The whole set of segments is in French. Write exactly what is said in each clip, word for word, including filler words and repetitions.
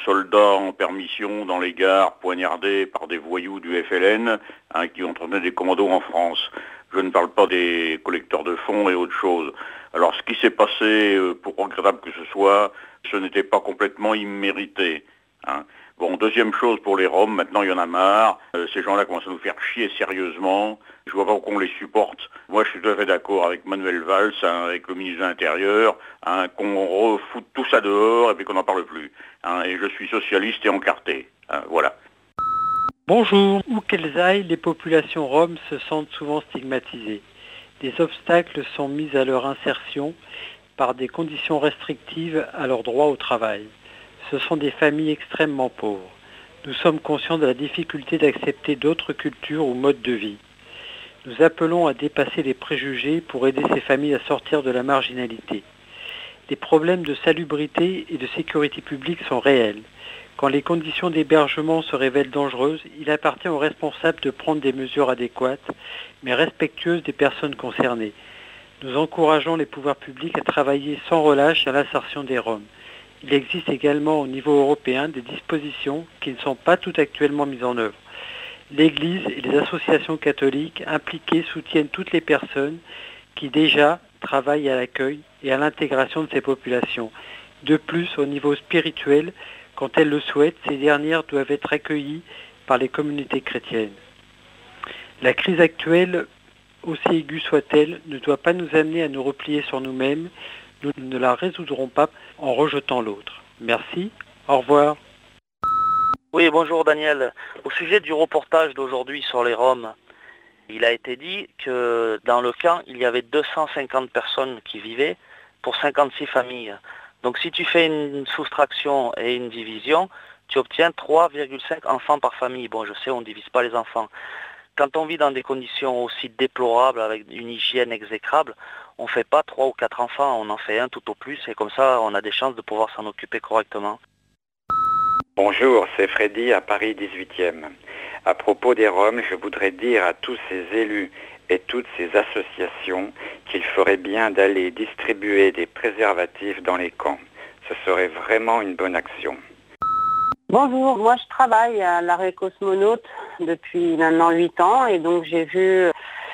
soldats en permission dans les gares poignardés par des voyous du F L N hein, qui entretenaient des commandos en France. Je ne parle pas des collecteurs de fonds et autres choses. Alors ce qui s'est passé, euh, pour regrettable que ce soit, ce n'était pas complètement immérité. Hein. Bon, deuxième chose pour les Roms, maintenant il y en a marre. Euh, ces gens-là commencent à nous faire chier sérieusement. Je vois pas qu'on les supporte. Moi je suis tout à fait d'accord avec Manuel Valls, hein, avec le ministre de l'Intérieur, hein, qu'on refoute tout ça dehors et puis qu'on n'en parle plus. Hein, et je suis socialiste et encarté. Hein, voilà. Bonjour. Où qu'elles aillent, les populations roms se sentent souvent stigmatisées. Des obstacles sont mis à leur insertion par des conditions restrictives à leur droit au travail. Ce sont des familles extrêmement pauvres. Nous sommes conscients de la difficulté d'accepter d'autres cultures ou modes de vie. Nous appelons à dépasser les préjugés pour aider ces familles à sortir de la marginalité. Les problèmes de salubrité et de sécurité publique sont réels. Quand les conditions d'hébergement se révèlent dangereuses, il appartient aux responsables de prendre des mesures adéquates, mais respectueuses des personnes concernées. Nous encourageons les pouvoirs publics à travailler sans relâche à l'insertion des Roms. Il existe également au niveau européen des dispositions qui ne sont pas toutes actuellement mises en œuvre. L'Église et les associations catholiques impliquées soutiennent toutes les personnes qui déjà travaillent à l'accueil et à l'intégration de ces populations. De plus, au niveau spirituel, quand elles le souhaitent, ces dernières doivent être accueillies par les communautés chrétiennes. La crise actuelle, aussi aiguë soit-elle, ne doit pas nous amener à nous replier sur nous-mêmes. Nous ne la résoudrons pas en rejetant l'autre. Merci, au revoir. Oui, bonjour Daniel. Au sujet du reportage d'aujourd'hui sur les Roms, il a été dit que dans le camp, il y avait deux cent cinquante personnes qui vivaient pour cinquante-six familles. Donc si tu fais une soustraction et une division, tu obtiens trois virgule cinq enfants par famille. Bon, je sais, on ne divise pas les enfants. Quand on vit dans des conditions aussi déplorables, avec une hygiène exécrable, on ne fait pas trois ou quatre enfants, on en fait un tout au plus, et comme ça, on a des chances de pouvoir s'en occuper correctement. Bonjour, c'est Freddy à Paris dix-huitième. À propos des Roms, je voudrais dire à tous ces élus et toutes ces associations qu'il ferait bien d'aller distribuer des préservatifs dans les camps. Ce serait vraiment une bonne action. Bonjour, moi je travaille à l'arrêt cosmonaute depuis maintenant huit ans et donc j'ai vu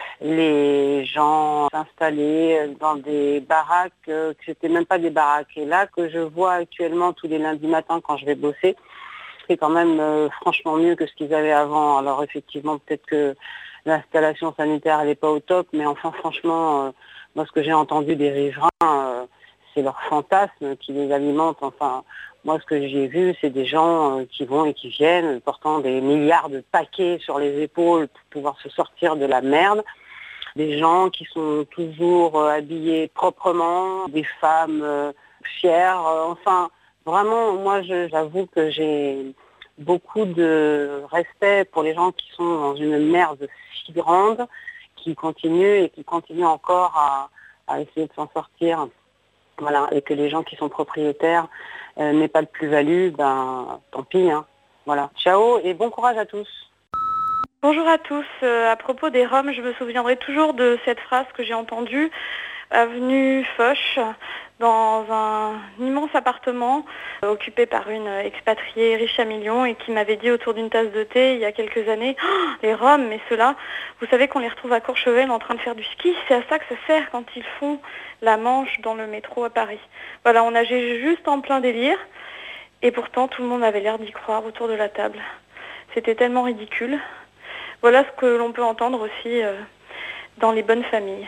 les gens s'installer dans des baraques, euh, que c'était même pas des baraques. Et là, que je vois actuellement tous les lundis matins quand je vais bosser, c'est quand même euh, franchement mieux que ce qu'ils avaient avant. Alors effectivement, peut-être que l'installation sanitaire elle n'est pas au top, mais enfin franchement, euh, moi ce que j'ai entendu des riverains, euh, c'est leur fantasme qui les alimente. Enfin, moi ce que j'ai vu, c'est des gens euh, qui vont et qui viennent, portant des milliards de paquets sur les épaules pour pouvoir se sortir de la merde. Des gens qui sont toujours euh, habillés proprement, des femmes euh, fières. Euh, enfin, vraiment, moi je, j'avoue que j'ai beaucoup de respect pour les gens qui sont dans une merde si grande, qui continuent et qui continuent encore à, à essayer de s'en sortir. Voilà, et que les gens qui sont propriétaires euh, n'aient pas de plus-value, ben tant pis. Hein. Voilà. Ciao et bon courage à tous. Bonjour à tous. Euh, à propos des Roms, je me souviendrai toujours de cette phrase que j'ai entendue, avenue Foch, dans un immense appartement euh, occupé par une expatriée riche à millions et qui m'avait dit autour d'une tasse de thé il y a quelques années oh, « Les Roms, mais ceux-là, vous savez qu'on les retrouve à Courchevel en train de faire du ski, c'est à ça que ça sert quand ils font la Manche dans le métro à Paris. » Voilà, on nageait juste en plein délire et pourtant tout le monde avait l'air d'y croire autour de la table. C'était tellement ridicule. Voilà ce que l'on peut entendre aussi euh, dans les bonnes familles.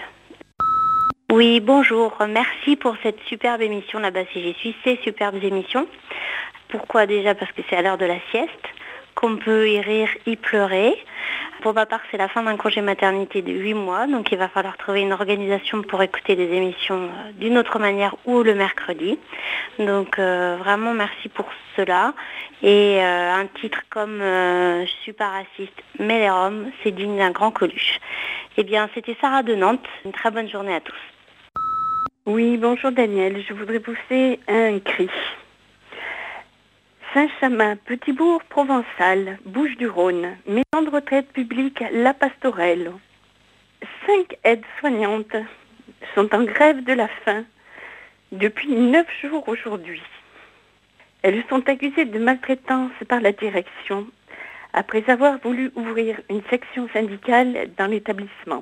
Oui, bonjour. Merci pour cette superbe émission là-bas si j'y suis, ces superbes émissions. Pourquoi déjà? Parce que c'est à l'heure de la sieste, qu'on peut y rire, y pleurer. Pour ma part, c'est la fin d'un congé maternité de huit mois, donc il va falloir trouver une organisation pour écouter des émissions d'une autre manière ou le mercredi. Donc euh, vraiment merci pour cela. Et euh, un titre comme euh, « Je suis pas raciste, mais les Roms », c'est digne d'un grand Coluche. Eh bien, c'était Sarah de Nantes. Une très bonne journée à tous. Oui, bonjour Daniel. Je voudrais pousser un cri. Saint-Chamin, petit bourg provençal, Bouches-du-Rhône, maison de retraite publique La Pastorelle. Cinq aides-soignantes sont en grève de la faim depuis neuf jours aujourd'hui. Elles sont accusées de maltraitance par la direction, après avoir voulu ouvrir une section syndicale dans l'établissement.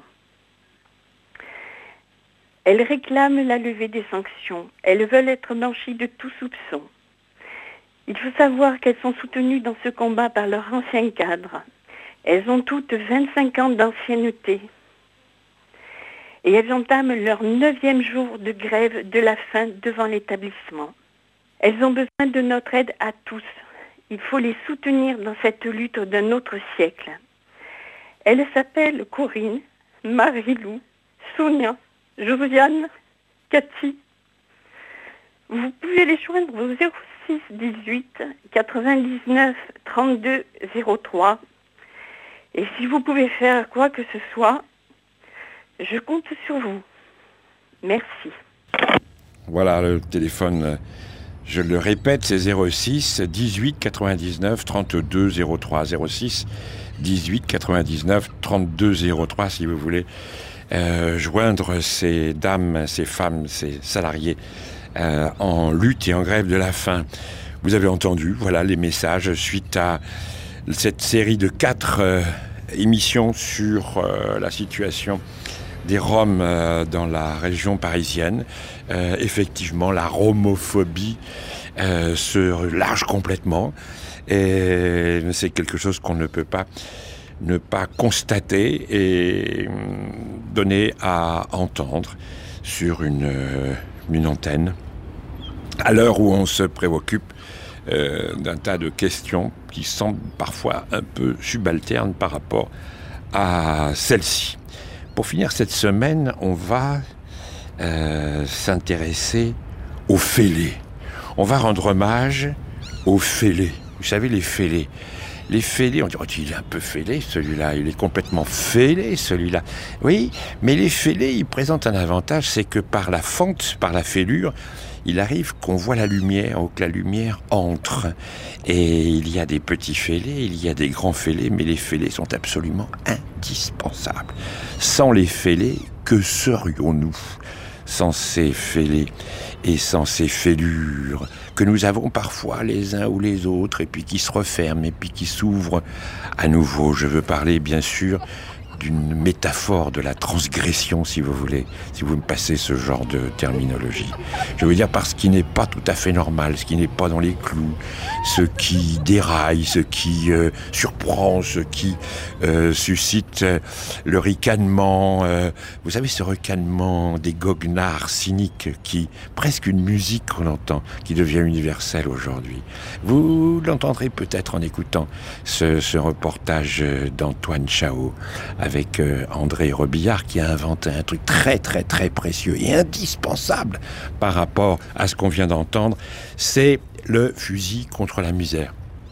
Elles réclament la levée des sanctions. Elles veulent être blanchies de tout soupçon. Il faut savoir qu'elles sont soutenues dans ce combat par leurs anciens cadres. Elles ont toutes vingt-cinq ans d'ancienneté. Et elles entament leur neuvième jour de grève de la faim devant l'établissement. Elles ont besoin de notre aide à tous. Il faut les soutenir dans cette lutte d'un autre siècle. Elles s'appellent Corinne, Marie-Lou, Sonia, Josiane, Cathy. Vous pouvez les joindre au zéro six dix-huit quatre-vingt-dix-neuf trente-deux zéro trois. Et si vous pouvez faire quoi que ce soit, je compte sur vous. Merci. Voilà le téléphone, je le répète, c'est zéro six dix-huit quatre-vingt-dix-neuf trente-deux zéro trois. zéro six dix-huit quatre-vingt-dix-neuf trente-deux zéro trois si vous voulez euh, joindre ces dames, ces femmes, ces salariés euh, en lutte et en grève de la faim. Vous avez entendu, voilà les messages suite à cette série de quatre euh, émissions sur euh, la situation des Roms euh, dans la région parisienne. Euh, effectivement, la romophobie euh, se large complètement et c'est quelque chose qu'on ne peut pas ne pas constater et donner à entendre sur une, euh, une antenne à l'heure où on se préoccupe euh, d'un tas de questions qui semblent parfois un peu subalternes par rapport à celle-ci. Pour finir cette semaine, on va euh, s'intéresser aux fêlés. On va rendre hommage aux fêlés. Vous savez, les fêlés. Les fêlés, on dit, oh, il est un peu fêlé celui-là, il est complètement fêlé celui-là. Oui, mais les fêlés, ils présentent un avantage, c'est que par la fente, par la fêlure, il arrive qu'on voit la lumière, ou que la lumière entre. Et il y a des petits fêlés, il y a des grands fêlés, mais les fêlés sont absolument indispensables. Sans les fêlés, que serions-nous sans ces fêlés et sans ces fêlures que nous avons parfois les uns ou les autres, et puis qui se referment, et puis qui s'ouvrent à nouveau. Je veux parler, bien sûr, d'une métaphore de la transgression, si vous voulez, si vous me passez ce genre de terminologie. Je veux dire par ce qui n'est pas tout à fait normal, ce qui n'est pas dans les clous, ce qui déraille, ce qui euh, surprend, ce qui euh, suscite euh, le ricanement, euh, vous savez, ce ricanement des goguenards cyniques qui, presque une musique qu'on entend, qui devient universelle aujourd'hui. Vous l'entendrez peut-être en écoutant ce, ce reportage d'Antoine Chao, avec euh, André Robillard qui a inventé un truc très très très précieux et indispensable par rapport à ce qu'on vient d'entendre, c'est le fusil contre la misère.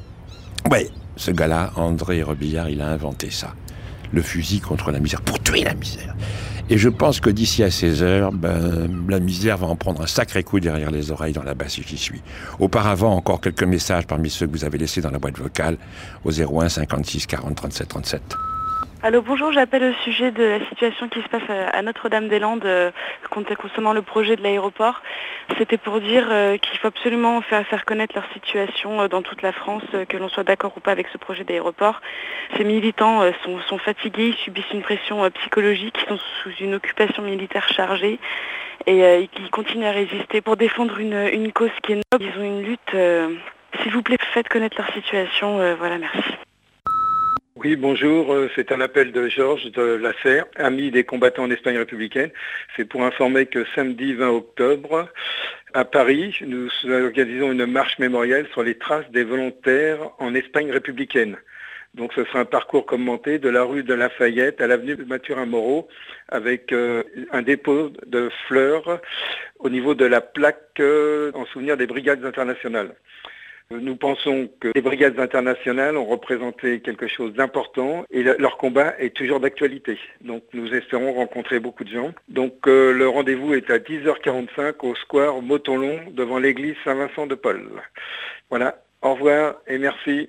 Ouais, ce gars-là, André Robillard, il a inventé ça. Le fusil contre la misère, pour tuer la misère. Et je pense que d'ici à seize heures, ben, la misère va en prendre un sacré coup derrière les oreilles dans la basse et j'y suis. Auparavant, encore quelques messages parmi ceux que vous avez laissés dans la boîte vocale au zéro un cinquante-six quarante trente-sept trente-sept. Allô, bonjour, j'appelle au sujet de la situation qui se passe à Notre-Dame-des-Landes euh, concernant le projet de l'aéroport. C'était pour dire euh, qu'il faut absolument faire, faire connaître leur situation euh, dans toute la France, euh, que l'on soit d'accord ou pas avec ce projet d'aéroport. Ces militants euh, sont, sont fatigués, ils subissent une pression euh, psychologique, ils sont sous une occupation militaire chargée et euh, ils continuent à résister pour défendre une, une cause qui est noble. Ils ont une lutte. Euh, s'il vous plaît, faites connaître leur situation. Euh, voilà, merci. Oui, bonjour, c'est un appel de Georges de la Serre, ami des combattants en Espagne républicaine. C'est pour informer que samedi vingt octobre, à Paris, nous organisons une marche mémorielle sur les traces des volontaires en Espagne républicaine. Donc ce sera un parcours commenté de la rue de Lafayette à l'avenue Mathurin-Moreau avec euh, un dépôt de fleurs au niveau de la plaque euh, en souvenir des brigades internationales. Nous pensons que les brigades internationales ont représenté quelque chose d'important et le, leur combat est toujours d'actualité. Donc nous espérons rencontrer beaucoup de gens. Donc euh, le rendez-vous est à dix heures quarante-cinq au square Motonlon devant l'église Saint-Vincent-de-Paul. Voilà, au revoir et merci.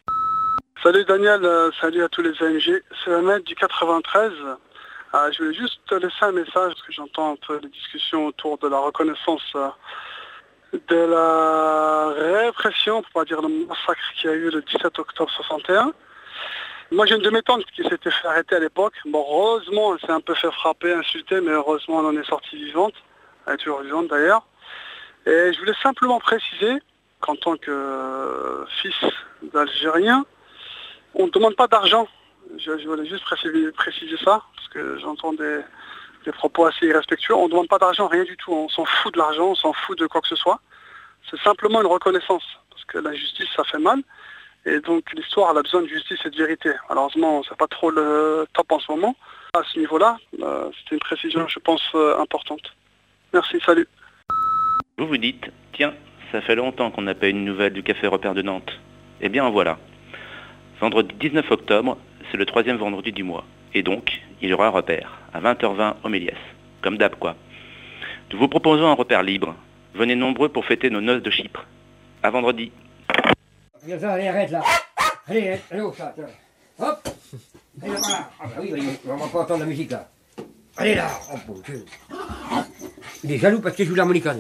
Salut Daniel, euh, salut à tous les A M G. C'est Ahmed du quatre-vingt-treize. Euh, je voulais juste te laisser un message parce que j'entends un peu les discussions autour de la reconnaissance euh, de la répression, pour pas dire le massacre qu'il y a eu le dix-sept octobre soixante et un. Moi j'ai une de mes tantes qui s'était fait arrêter à l'époque. Bon, heureusement, elle s'est un peu fait frapper, insulter, mais heureusement elle en est sortie vivante. Elle est toujours vivante d'ailleurs. Et je voulais simplement préciser qu'en tant que fils d'Algérien, on ne demande pas d'argent. Je, je voulais juste préciser, préciser ça, parce que j'entends des, des propos assez irrespectueux. On ne demande pas d'argent, rien du tout. On s'en fout de l'argent, on s'en fout de quoi que ce soit. C'est simplement une reconnaissance, parce que la justice, ça fait mal. Et donc l'histoire, elle a besoin de justice et de vérité. Malheureusement, c'est pas trop le top en ce moment. À ce niveau-là, euh, c'était une précision, je pense, euh, importante. Merci, salut. Vous vous dites, tiens, ça fait longtemps qu'on n'a pas eu une nouvelle du Café Repère de Nantes. Eh bien voilà. Vendredi dix-neuf octobre, c'est le troisième vendredi du mois. Et donc, il y aura un repère, à vingt heures vingt au Méliès. Comme d'hab quoi. Nous vous proposons un repère libre. Venez nombreux pour fêter nos noces de Chypre. À vendredi. Allez, arrête là. Allez, allez au chat. Hop. Allez là. Ah bah oui, on va pas entendre la musique là. Allez là. Oh bon Dieu. Il est jaloux parce qu'il joue l'harmonica.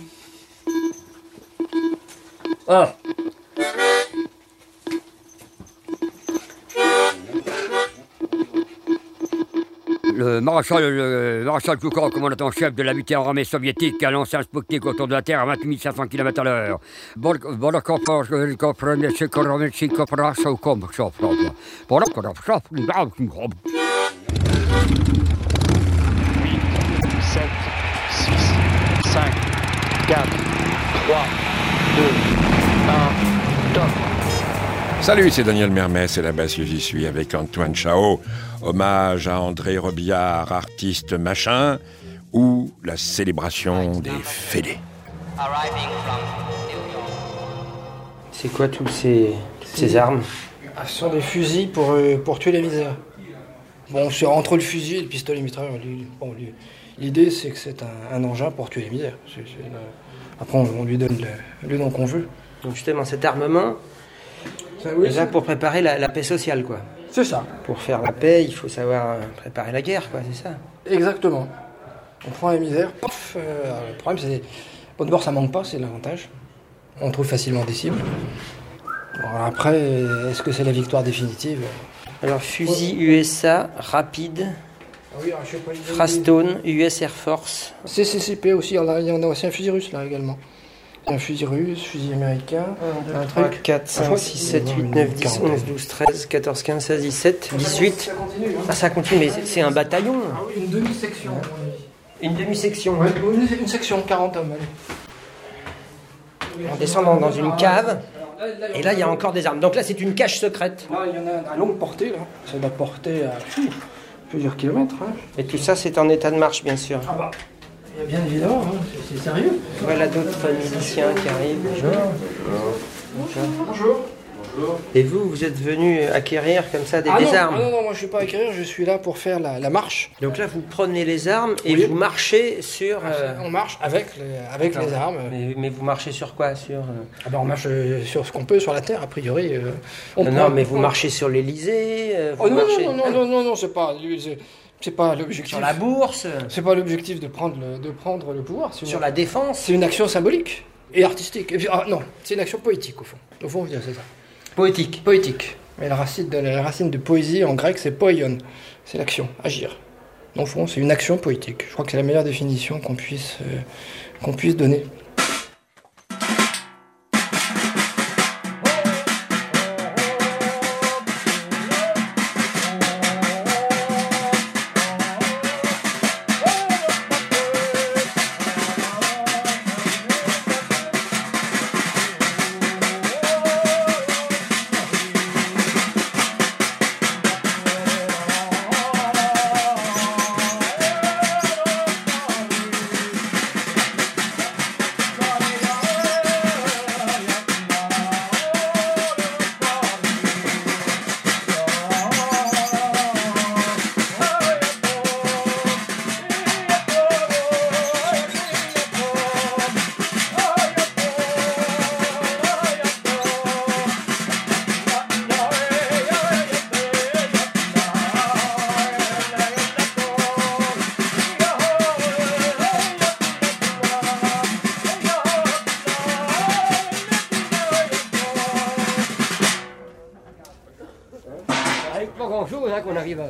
Ah. Le maréchal, le maréchal Zhukov, commandant en chef de la huitième armée soviétique, a lancé un Sputnik autour de la Terre à vingt-huit mille cinq cents kilomètres à l'heure. sept, six, cinq, quatre, trois, deux, un, top. Salut, c'est Daniel Mermès et là-bas que j'y suis avec Antoine Chao. Hommage à André Robillard, artiste machin, ou la célébration des fêlés. C'est quoi tous ces, toutes ces armes? Ce sont des fusils pour, euh, pour tuer les misères. Bon, c'est entre le fusil et le pistolet mitrailleur. Bon, l'idée, c'est que c'est un, un engin pour tuer les misères. C'est, c'est une... Après, on, on lui donne le, le nom qu'on veut. Donc justement, cet armement, ça, oui, c'est pour préparer la, la paix sociale, quoi. C'est ça. Pour faire la paix, il faut savoir préparer la guerre, quoi, c'est ça. Exactement. On prend les misères, paf, euh, le problème, c'est... Bon, d'abord, ça manque pas, c'est l'avantage. On trouve facilement des cibles. Bon, après, est-ce que c'est la victoire définitive? Alors, fusil U S A, rapide, ah oui, alors, je sais pas, Frastone, U S Air Force. C C C P aussi, il y en a aussi un fusil russe, là, également. Un fusil russe, fusil américain, un truc, quatre, cinq, six, sept, huit, neuf, dix, onze, douze, treize, quatorze, quinze, seize, dix-sept, dix-huit. Ça continue, hein. Ah, ça continue, mais c'est un bataillon. Ah oui, une demi-section. Une demi-section. Ouais, une section, quarante hommes. On descend dans, dans une cave, et là, il y a encore des armes. Donc là, c'est une cache secrète. Là, il y en a à longue portée, là. Ça doit porter à plusieurs kilomètres. Hein. Et tout ça, c'est en état de marche, bien sûr. Ah bah. Bien évidemment, hein, c'est sérieux. Voilà d'autres miliciens qui arrivent. Bonjour. Bonjour. Bonjour. Et vous, vous êtes venu acquérir comme ça des, ah des non, armes? Ah non, non, moi je suis pas acquérir, je suis là pour faire la, la marche. Donc là, vous prenez les armes et oui. vous marchez sur... Euh... On marche avec les, avec les armes. Mais, mais vous marchez sur quoi? Sur euh... ah ben on marche sur ce qu'on peut, sur la terre, a priori. Euh, on non, non, mais vous marchez sur l'Elysée euh, oh, non, marchez... non, non, non, non, non, c'est pas... C'est pas l'objectif. Sur la bourse. C'est pas l'objectif de prendre le, de prendre le pouvoir. Sur une, la défense. C'est une action symbolique et artistique. Et puis, ah, non, c'est une action poétique au fond. Au fond, c'est ça. Poétique. Poétique. Mais la racine de, la racine de poésie en grec, c'est poion. C'est l'action, agir. Au fond, c'est une action poétique. Je crois que c'est la meilleure définition qu'on puisse, euh, qu'on puisse donner. pas grand-chose hein, qu'on arrive à...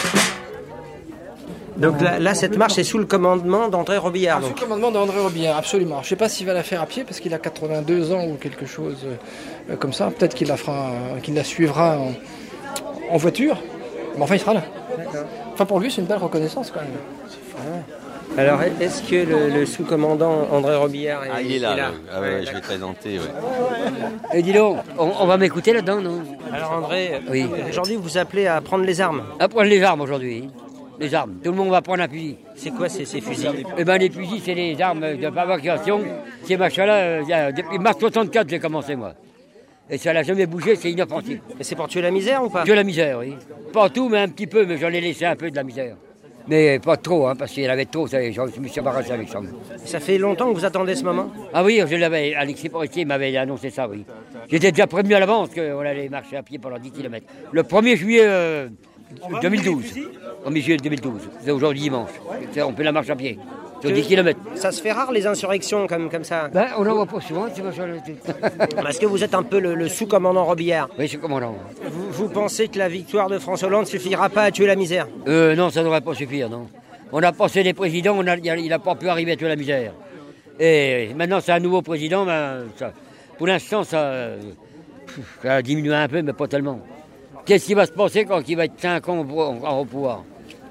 Donc là, là, cette marche est sous le commandement d'André Robillard. Ah, sous le commandement d'André Robillard, absolument. Je ne sais pas s'il va la faire à pied parce qu'il a quatre-vingt-deux ans ou quelque chose euh, comme ça. Peut-être qu'il la, fera, euh, qu'il la suivra en, en voiture. Mais enfin, il sera là. D'accord. Enfin, pour lui, c'est une belle reconnaissance quand même. Ah. Alors, est-ce que le, le sous-commandant André Robillard est, ah, il est là, est là ah, ouais, ouais, je vais te présenter. Ouais. Et dis donc, on, on va m'écouter là-dedans, non? Alors André, oui. Aujourd'hui vous appelez à prendre les armes. À prendre les armes aujourd'hui. Les armes. Tout le monde va prendre un fusil. C'est quoi ces, ces fusils? Eh ben les fusils, c'est les armes de fabrication. Ces machins-là, euh, depuis mars soixante-quatre, j'ai commencé moi. Et ça n'a jamais bougé, c'est inoffensif. Et c'est pour tuer la misère ou pas? Tuer la misère, oui. Pas tout, mais un petit peu, mais j'en ai laissé un peu de la misère. Mais pas trop, hein, parce qu'il y en avait trop, ça, je me suis embarrassé avec ça. Ça fait longtemps que vous attendez ce moment? Ah oui, je l'avais, Alexis Forestier m'avait annoncé ça, oui. J'étais déjà prévenu à l'avance qu'on allait marcher à pied pendant dix kilomètres. Le premier juillet euh, deux mille douze. premier juillet deux mille douze, c'est aujourd'hui dimanche. On fait la marche à pied. Sur dix kilomètres. Ça se fait rare les insurrections comme, comme ça? Ben, on n'en voit pas souvent, tu vois. Est-ce que vous êtes un peu le, le sous-commandant Robillard? Oui, je suis commandant. Vous, vous pensez que la victoire de François Hollande ne suffira pas à tuer la misère? euh, Non, ça ne devrait pas suffire, non. On a passé des présidents, on a, il n'a pas pu arriver à tuer la misère. Et maintenant, c'est un nouveau président, ben, ça, pour l'instant, ça, ça a diminué un peu, mais pas tellement. Qu'est-ce qui va se passer quand il va être cinq ans au, au pouvoir?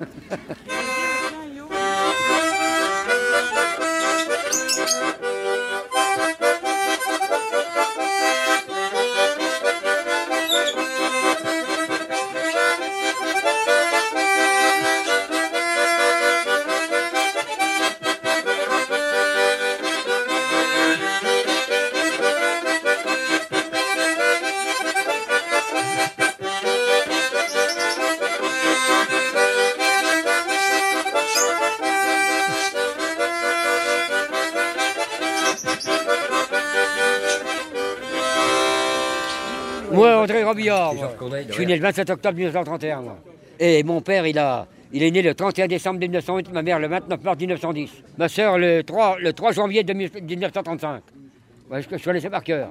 Moi, André Robillard, moi. Je suis né le vingt-sept octobre mille neuf cent trente et un. Moi. Et mon père, il, a, il est né le trente et un décembre mille neuf cent huit, ma mère le vingt-neuf mars mille neuf cent dix. Ma soeur le trois, le trois janvier mille neuf cent trente-cinq. Ouais, je, je suis laissé par cœur.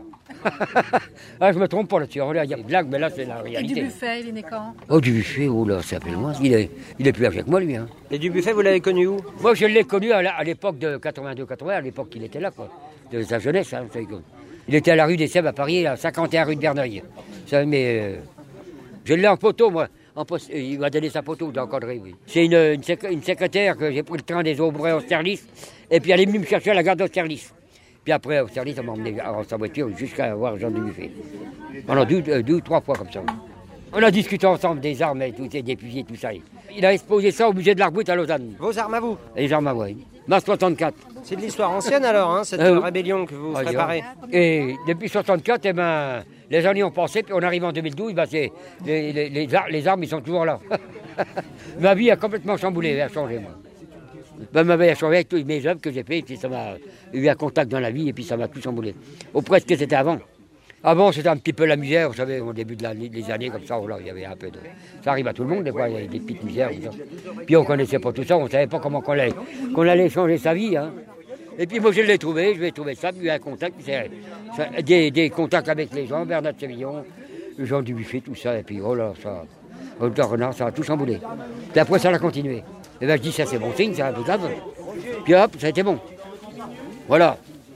Ah, je me trompe pas là-dessus. Il y a des blagues, mais là, c'est la réalité. Et Dubuffet, il est né quand? Oh, Dubuffet, oh là, ça s'appelle moi. Il est, il est plus âgé que moi, lui. Hein. Et Dubuffet, vous l'avez connu où? Moi, je l'ai connu à l'époque de quatre-vingt-deux quatre-vingts, à l'époque qu'il était là, quoi. De sa jeunesse, hein, il était à la rue des Sèvres à Paris, à cinquante et un rue de Verneuil. Ça, mais euh, je l'ai en photo, moi. En post, il m'a donné sa photo d'encadré, oui. C'est une, une, sec, une secrétaire que j'ai pris le train des Aubrais à Austerlitz, et puis elle est venue me chercher à la gare d'Austerlitz. Puis après, à Austerlitz, on m'a emmené dans sa voiture jusqu'à voir Jean Dubuffet. Pendant deux, euh, deux ou trois fois comme ça. On a discuté ensemble des armes et tout, des fusils et tout ça. Il a exposé ça au musée de l'Arboute à Lausanne. Vos armes à vous? Les armes à moi, oui. mars soixante-quatre. C'est de l'histoire ancienne alors, hein, cette euh, rébellion que vous ah, préparez. Et depuis soixante-quatre, eh ben, les années ont passé, puis on arrive en deux mille douze, ben c'est, les, les, les, ar- les armes, ils sont toujours là. Ma vie a complètement chamboulé, elle a changé, moi. Ben, ma vie a changé avec toutes mes œuvres que j'ai faites, et puis ça m'a eu un contact dans la vie, et puis ça m'a tout chamboulé. Au presque que c'était avant. Avant, c'était un petit peu la misère, vous savez, au début de la, des années, comme ça, voilà, il y avait un peu de... Ça arrive à tout le monde, des fois, il y avait des petites misères, comme ça. Puis on ne connaissait pas tout ça, on ne savait pas comment qu'on allait, qu'on allait changer sa vie, hein. Et puis moi, je l'ai trouvé, je vais trouver ça, puis un contact, c'est, c'est, des, des contacts avec les gens, Bernard Sévillon, Jean Dubuffet, tout ça, et puis, oh là, ça... Olga Renard, ça a tout chamboulé. Puis après, ça a continué. Et ben je dis, ça c'est bon signe, c'est impeccable. Puis hop, ça a été bon. Voilà.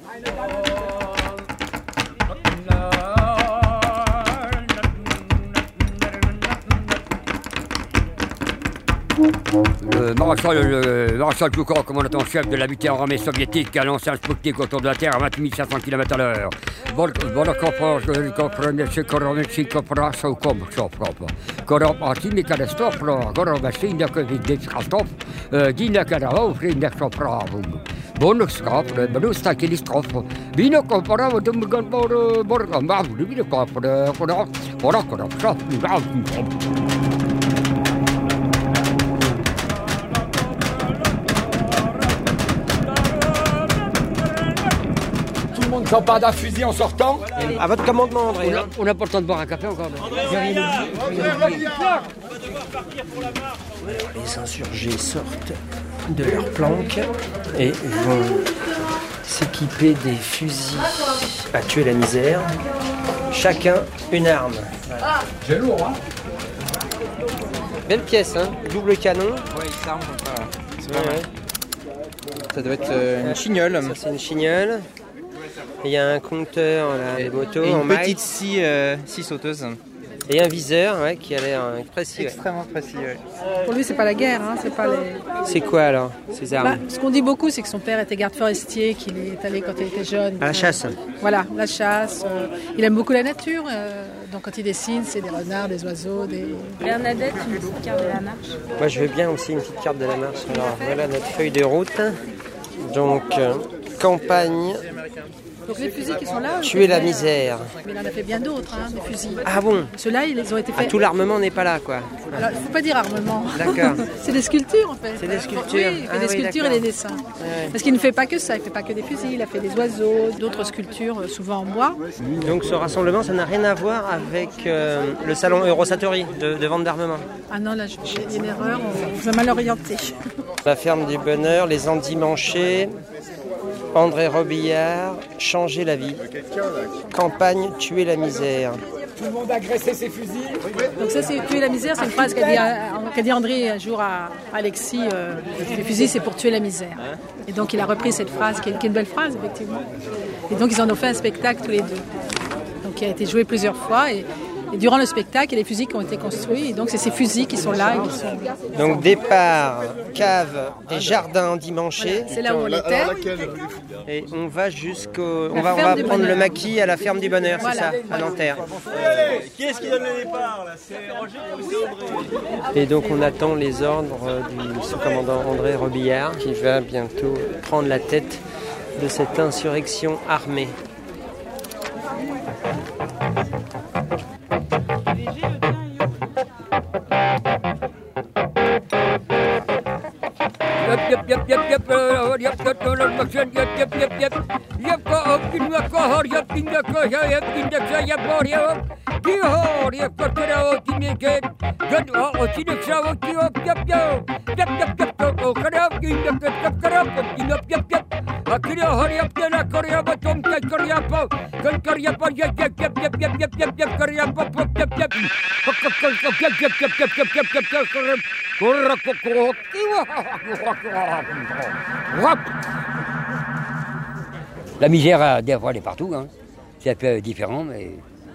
Le maréchal, le maréchal Zhukov, commandant en chef de la huitième armée soviétique, a lancé un Sputnik autour de la Terre à vingt mille cinq cents kilomètres à l'heure. Sans pas d'un fusil en sortant. À votre commandement, André. On n'a pas le temps de boire un café encore. Les insurgés sortent de leur planque et vont s'équiper des fusils à tuer la misère. Chacun une arme. C'est lourd, hein. Belle pièce, hein. Double canon. Ouais, il s'arme comme ça. C'est Ouais, pas mal. ouais. Ça doit être euh, une chignole. Ça, c'est une chignole. Et il y a un compteur, là, des motos Et en une maille. petite scie, euh, scie sauteuse. Et un viseur, ouais, qui a l'air euh, précis. Ouais. Extrêmement précis, ouais. Pour lui, c'est pas la guerre, hein, c'est pas les... C'est quoi alors, ces armes? Bah, ce qu'on dit beaucoup, c'est que son père était garde forestier, qu'il est allé quand il était jeune. À la chasse. Voilà, la chasse. euh, il aime beaucoup la nature, euh, donc quand il dessine, c'est des renards, des oiseaux, des... Bernadette, une petite carte de la marche. Moi, je veux bien aussi une petite carte de la marche. Alors, voilà notre feuille de route. Donc, euh, campagne, Donc les fusils qui sont là... tuer la misère. Mais il en a fait bien d'autres, hein, des fusils. Ah bon? Ceux-là, ils ont été Ah, faits... tout l'armement n'est pas là, quoi. Alors, il ne faut pas dire armement. D'accord. C'est des sculptures, en fait. C'est des sculptures. Oui, il fait Ah des oui, sculptures et d'accord. des dessins. Ouais. Parce qu'il ne fait pas que ça, il ne fait pas que des fusils, il a fait des oiseaux, d'autres sculptures, euh, souvent en bois. Donc, ce rassemblement, ça n'a rien à voir avec euh, le salon Eurosatori de, de vente d'armement. Ah non, là, il y a une erreur, on vous a mal orienté. La ferme du bonheur, les endimanchés, André Robillard, changer la vie. Campagne, tuer la misère. Tout le monde a agressé ses fusils. Donc ça, c'est tuer la misère, c'est une phrase qu'a dit, qu'a dit André un jour à Alexis, euh, les fusils, c'est pour tuer la misère. Et donc il a repris cette phrase, qui est, qui est une belle phrase, effectivement. Et donc ils en ont fait un spectacle tous les deux. Donc qui a été joué plusieurs fois. Et, et durant le spectacle, il y a les fusils qui ont été construits. Et donc c'est ces fusils qui sont là. Et qui sont... Donc départ, cave, des jardins endimanchés. C'est là où on était. Et on va jusqu'au... On La va, on ferme va du prendre bonheur. le maquis à la ferme du bonheur, Voilà. c'est ça, à Nanterre. Allez, qui est-ce qui donne le départ là? C'est Roger ou c'est André? Et donc on attend les ordres du sous-commandant André Robillard qui va bientôt prendre la tête de cette insurrection armée. Yep, yep, yep, yep, uh, yep, yep, no, no, no, yep, yep, yep, yep. Yep, go up, in the car, yep, in the car, yep, in the car, yep, or yep, ki ho, yep, go to the in the gate. Good, oh, oh, in the car, ki up, yep, yep, yep, yep, yep, go, go, cut up, in the cut, cut, cut up, in the yep, yep. Akira, hurry up, then I curry up, tom, cut, curry up, gun, curry up, yep, yep, yep, yep, yep, yep, yep, yep, curry up, yep, yep, yep, yep, yep, yep, yep, yep, yep, yep, yep, yep, yep, La misère, des fois, elle est partout. Hein. C'est un peu différent, mais...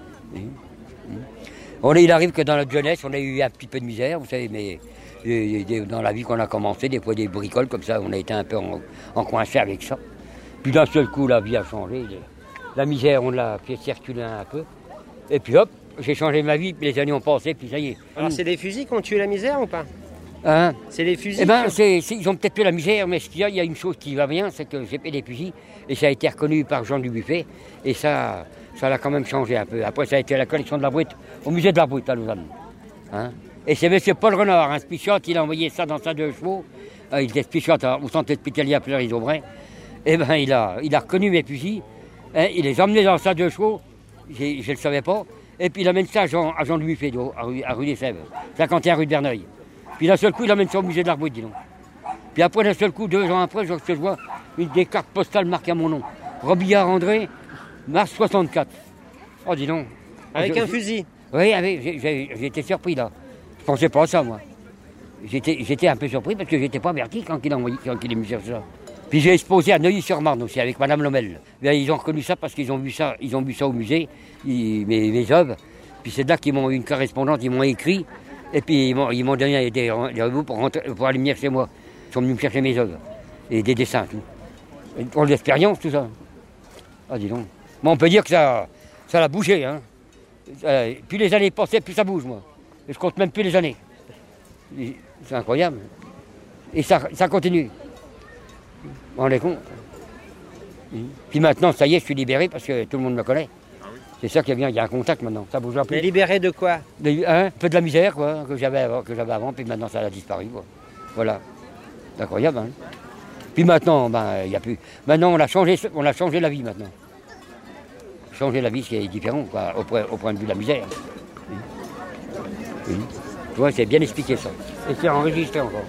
On est, il arrive que dans notre jeunesse, on a eu un petit peu de misère, vous savez, mais dans la vie qu'on a commencé, des fois des bricoles comme ça, on a été un peu en, en coincé avec ça. Puis d'un seul coup, la vie a changé. La misère, on l'a fait circuler un peu. Et puis hop, j'ai changé ma vie, puis les années ont passé, puis ça y est. Alors c'est des fusils qui ont tué la misère ou pas? Hein? C'est les fusils. Eh ben, qui... c'est, c'est, ils ont peut-être tué la misère, mais ce qu'il y a, il y a une chose qui va bien, c'est que j'ai fait des fusils, et ça a été reconnu par Jean Dubuffet, et ça, ça l'a quand même changé un peu. Après, ça a été à la collection de la Brute, au musée de la Brute à Lausanne. Hein? Et c'est M. Paul Renard, un Spichot, il a envoyé ça dans sa deux chevaux, euh, il était Spichot au centre hospitalier à Pleury-Aubray. Eh ben, il a, il a reconnu mes fusils, hein, il les a emmenés dans sa deux chevaux, je ne le savais pas, et puis il amène ça à Jean, à Jean Dubuffet, à rue, à rue des Sèvres, cinquante et un rue de Verneuil. Puis d'un seul coup, il amène ça au musée de la Brute, dis donc. Puis après, d'un seul coup, deux ans après, je, je vois une des cartes postales marquées à mon nom. Robillard André, mars soixante-quatre. Oh, dis donc. Avec je, un je, fusil? Oui, avec, j'ai, j'ai, j'ai été surpris, là. Je pensais pas à ça, moi. J'étais, j'étais un peu surpris parce que j'étais pas averti quand il a envoyé, quand il a mis sur ça. Puis j'ai exposé à Neuilly-sur-Marne aussi, avec Madame Lomel. Bien, ils ont reconnu ça parce qu'ils ont vu ça, ils ont vu ça au musée, ils, mes, mes œuvres. Puis c'est là qu'ils m'ont eu une correspondante, ils m'ont écrit. Et puis ils m'ont, ils m'ont donné des rendez-vous pour, rentrer, pour aller venir chez moi. Ils sont venus me chercher mes œuvres. Et des dessins, tout. Et pour l'expérience, tout ça. Ah, dis donc. Moi, on peut dire que ça, ça a bougé. Hein. Euh, plus les années passaient, plus ça bouge, moi. Et je compte même plus les années. Et c'est incroyable. Et ça, ça continue. Vous vous rendez compte? Puis maintenant, ça y est, je suis libéré parce que tout le monde me connaît. C'est ça qui est bien, il y a un contact maintenant, ça bouge un peu. Mais libéré de quoi? de, hein, Un peu de la misère, quoi, que j'avais avant, que j'avais avant, puis maintenant ça a disparu, quoi. Voilà. C'est incroyable, hein. Puis maintenant, ben, il y a plus. Maintenant, on a changé, on a changé la vie maintenant. Changer la vie, c'est différent, quoi, au, point, au point de vue de la misère. Oui. Oui. Tu vois, c'est bien expliqué ça. Et c'est enregistré encore.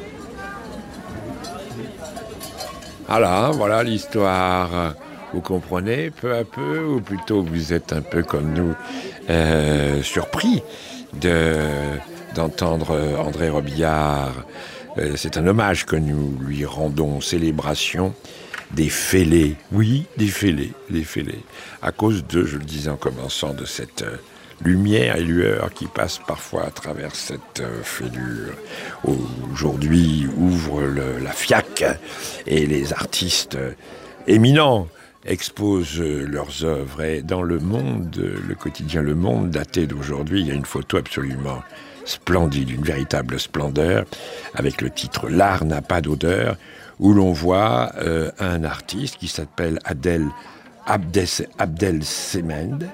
Voilà, voilà l'histoire. Vous comprenez peu à peu, ou plutôt vous êtes un peu comme nous, euh, surpris de, d'entendre André Robillard. Euh, c'est un hommage que nous lui rendons, célébration des fêlés. Oui, des fêlés, des fêlés. À cause de, je le disais en commençant, de cette euh, lumière et lueur qui passe parfois à travers cette euh, fêlure. Aujourd'hui ouvre le, la F I A C et les artistes euh, éminents exposent euh, leurs œuvres. Et dans Le Monde, euh, le quotidien Le Monde, daté d'aujourd'hui, il y a une photo absolument splendide, une véritable splendeur, avec le titre « L'art n'a pas d'odeur », où l'on voit euh, un artiste qui s'appelle Adel Abdessemed,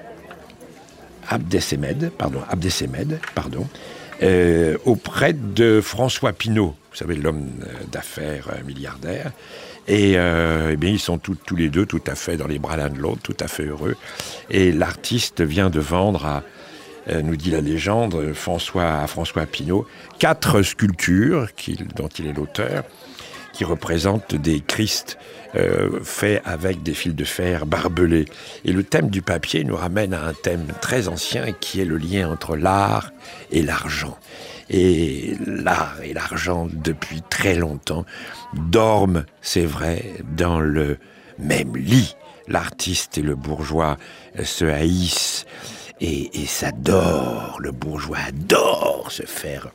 Abdessemed, pardon, Abdessemed, pardon, euh, auprès de François Pinault, vous savez, l'homme d'affaires milliardaire. Et, euh, eh bien, ils sont tous, tous les deux tout à fait dans les bras l'un de l'autre, tout à fait heureux. Et l'artiste vient de vendre à Euh, nous dit la légende, François, François Pinault, quatre sculptures qu'il, dont il est l'auteur, qui représentent des Christ euh, faits avec des fils de fer barbelés. Et le thème du papier nous ramène à un thème très ancien qui est le lien entre l'art et l'argent. Et l'art et l'argent, depuis très longtemps, dorment, c'est vrai, dans le même lit. L'artiste et le bourgeois se haïssent. Et, et ça dort, le bourgeois adore se faire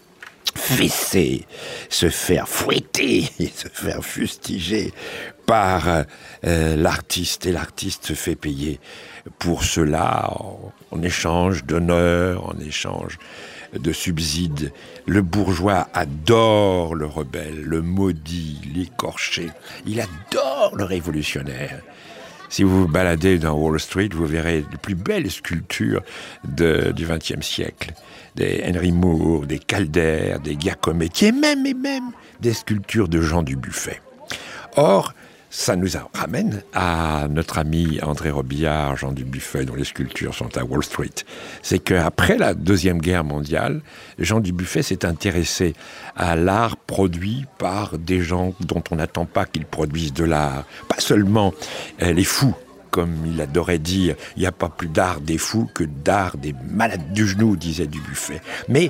fesser, se faire fouetter, et se faire fustiger par euh, l'artiste. Et l'artiste se fait payer pour cela en, en échange d'honneur, en échange de subsides. Le bourgeois adore le rebelle, le maudit, l'écorché. Il adore le révolutionnaire. Si vous vous baladez dans Wall Street, vous verrez les plus belles sculptures de, du vingtième siècle. Des Henry Moore, des Calder, des Giacometti, et même, et même des sculptures de Jean Dubuffet. Or, ça nous ramène à notre ami André Robillard, Jean Dubuffet, dont les sculptures sont à Wall Street. C'est qu'après la Deuxième Guerre mondiale, Jean Dubuffet s'est intéressé à l'art produit par des gens dont on n'attend pas qu'ils produisent de l'art. Pas seulement euh, les fous, comme il adorait dire, il n'y a pas plus d'art des fous que d'art des malades du genou, disait Dubuffet. Mais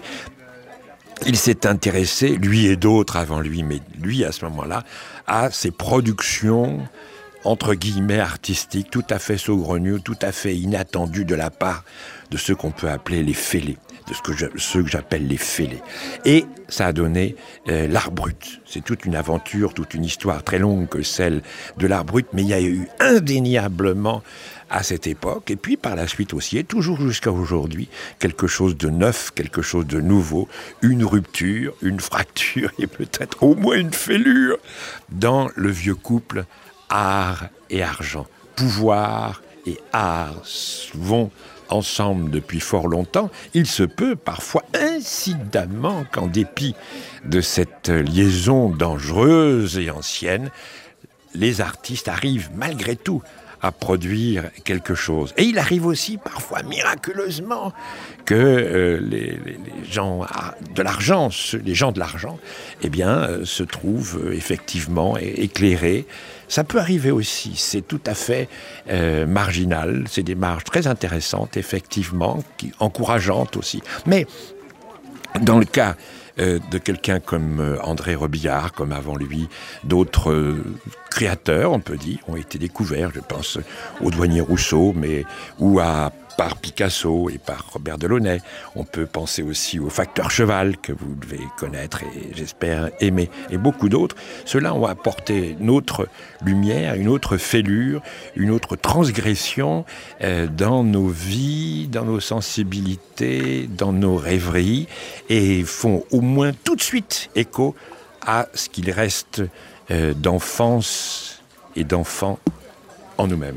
il s'est intéressé, lui et d'autres avant lui, mais lui à ce moment-là, à ces productions, entre guillemets, artistiques, tout à fait saugrenues, tout à fait inattendues de la part de ceux qu'on peut appeler les fêlés, de ce que je, ceux que j'appelle les fêlés. Et ça a donné euh, l'art brut. C'est toute une aventure, toute une histoire très longue que celle de l'art brut, mais il y a eu indéniablement à cette époque, et puis par la suite aussi, et toujours jusqu'à aujourd'hui, quelque chose de neuf, quelque chose de nouveau, une rupture, une fracture, et peut-être au moins une fêlure dans le vieux couple art et argent. Pouvoir et art vont ensemble depuis fort longtemps. Il se peut parfois incidemment qu'en dépit de cette liaison dangereuse et ancienne, les artistes arrivent malgré tout à produire quelque chose. Et il arrive aussi parfois miraculeusement que euh, les, les, les gens de l'argent, les gens de l'argent, eh bien, euh, se trouvent euh, effectivement éclairés. Ça peut arriver aussi, c'est tout à fait euh, marginal, c'est des marges très intéressantes, effectivement, qui, encourageantes aussi. Mais dans le cas euh, de quelqu'un comme euh, André Robillard, comme avant lui, d'autres euh, créateurs, on peut dire, ont été découverts, je pense au douanier Rousseau, mais ou à par Picasso et par Robert Delaunay. On peut penser aussi au facteur Cheval, que vous devez connaître et j'espère aimer, et beaucoup d'autres. Ceux-là ont apporté une autre lumière, une autre fêlure, une autre transgression euh, dans nos vies, dans nos sensibilités, dans nos rêveries, et font au moins tout de suite écho à ce qu'il reste euh, d'enfance et d'enfants en nous-mêmes.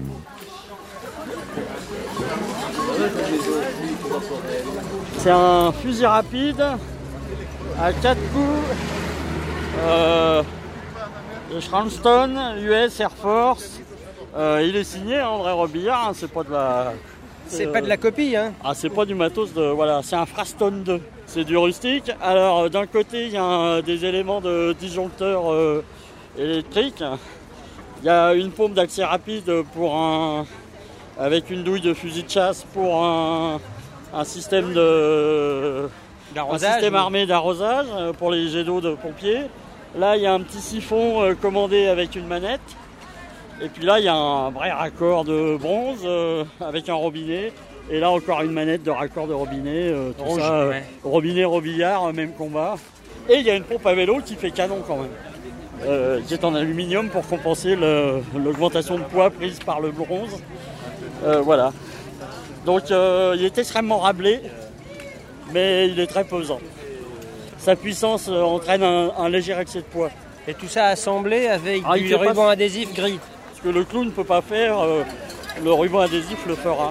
C'est un fusil rapide à quatre coups euh, de Schramston, U S Air Force. Euh, il est signé André Robillard, hein, c'est pas de la. C'est euh, pas de la copie, hein. Ah, c'est pas du matos de. Voilà, c'est un Fraston deux. C'est du rustique. Alors, d'un côté, il y a un, des éléments de disjoncteur euh, électrique. Il y a une pompe d'accès rapide pour un. Avec une douille de fusil de chasse pour un. Un système de, un D'arrosage, système oui. armé d'arrosage euh, pour les jets d'eau de pompiers. Là, il y a un petit siphon euh, commandé avec une manette. Et puis là, il y a un vrai raccord de bronze euh, avec un robinet. Et là, encore une manette de raccord de robinet. euh, tout Rouge, ça, euh, ouais. robinet, robillard, euh, même combat. Et il y a une pompe à vélo qui fait canon quand même. Euh, qui est en aluminium pour compenser le- l'augmentation de poids prise par le bronze. Euh, voilà. Donc euh, il est extrêmement râblé, mais il est très pesant. Sa puissance euh, entraîne un, un léger excès de poids. Et tout ça assemblé avec Ah, il du fait pas- ruban adhésif gris. Ce que le clown ne peut pas faire, euh, le ruban adhésif le fera.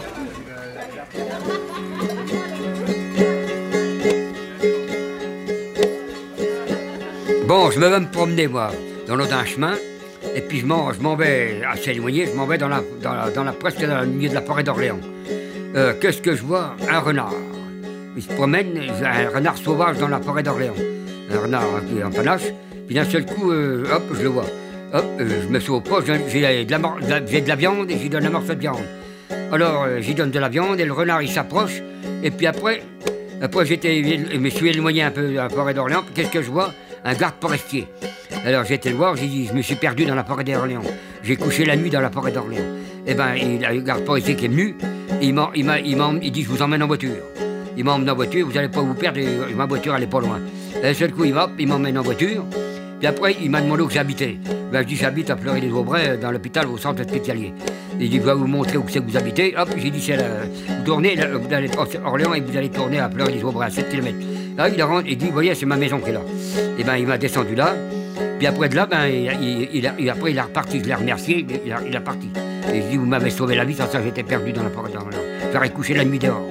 Bon, je me vais me promener, moi, dans l'autre un chemin, et puis je m'en, je m'en vais assez éloigné, je m'en vais dans la, dans la, dans la, presque dans le milieu de la forêt d'Orléans. Euh, qu'est-ce que je vois? Un renard. Il se promène, un renard sauvage dans la forêt d'Orléans. Un renard qui est en panache, puis d'un seul coup, euh, hop, je le vois. Hop, euh, je me sauve pas, j'ai, j'ai, de la, mor- de la- j'ai de la viande et j'y donne un morceau de viande. Alors, euh, j'y donne de la viande et le renard, il s'approche, et puis après, après j'étais, je me suis éloigné un peu de la forêt d'Orléans, puis qu'est-ce que je vois? Un garde forestier. Alors j'ai été le voir, j'ai dit, je me suis perdu dans la forêt d'Orléans. J'ai couché la nuit dans la forêt d'Orléans. Et ben, il y a le garde forestier qui est venu, et il m'a, il m'a, il m'a, il dit, je vous emmène en voiture. Il m'emmène en voiture, vous n'allez pas vous perdre, et ma voiture elle est pas loin. Et d'un seul coup, il m'a, il m'emmène en voiture, puis après, il m'a demandé où j'habitais. Ben, je dis, j'habite à Fleury-les-Aubrais, dans l'hôpital, au centre hospitalier. Il dit, je vais vous montrer où c'est que vous habitez. Hop, j'ai dit, c'est là, vous tournez, là, vous allez à Orléans et vous allez tourner à Fleury-les-Aubrais, à sept kilomètres. Là, il, rentre, il dit, vous voyez, c'est ma maison qui est là. Et ben, il m'a descendu là. Puis après de là, ben, il, il, il, a, il, après, il a reparti. Je l'ai remercié, il a, il a parti. Et je dis, vous m'avez sauvé la vie, sans ça, j'étais perdu dans la forêt d'Orléans. J'aurais couché la nuit dehors.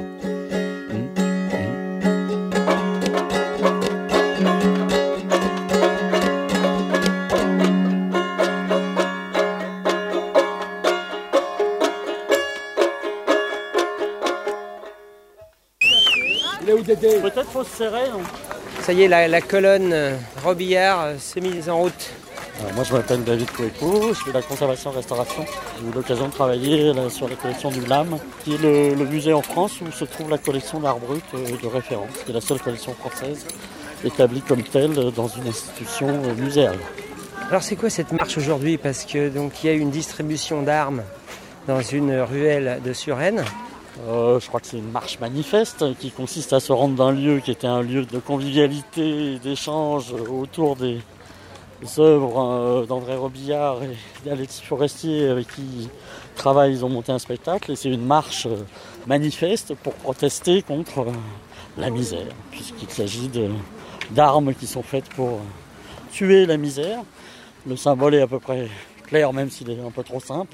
Peut-être faut se serrer. Non Ça y est, la, la colonne euh, Robillard euh, s'est mise en route. Alors, moi je m'appelle David Couéco, je fais de la conservation-restauration. J'ai eu l'occasion de travailler là, sur la collection du L A M, qui est le, le musée en France où se trouve la collection d'art brut euh, de référence, qui est la seule collection française établie comme telle euh, dans une institution euh, muséale. Alors c'est quoi cette marche aujourd'hui? Parce que donc il y a une distribution d'armes dans une ruelle de Suresnes. Euh, je crois que c'est une marche manifeste qui consiste à se rendre d'un lieu qui était un lieu de convivialité et d'échange autour des, des œuvres euh, d'André Robillard et d'Alexis Forestier avec qui ils travaillent. Ils ont monté un spectacle et c'est une marche euh, manifeste pour protester contre euh, la misère, puisqu'il s'agit de, d'armes qui sont faites pour euh, tuer la misère. Le symbole est à peu près clair, même s'il est un peu trop simple.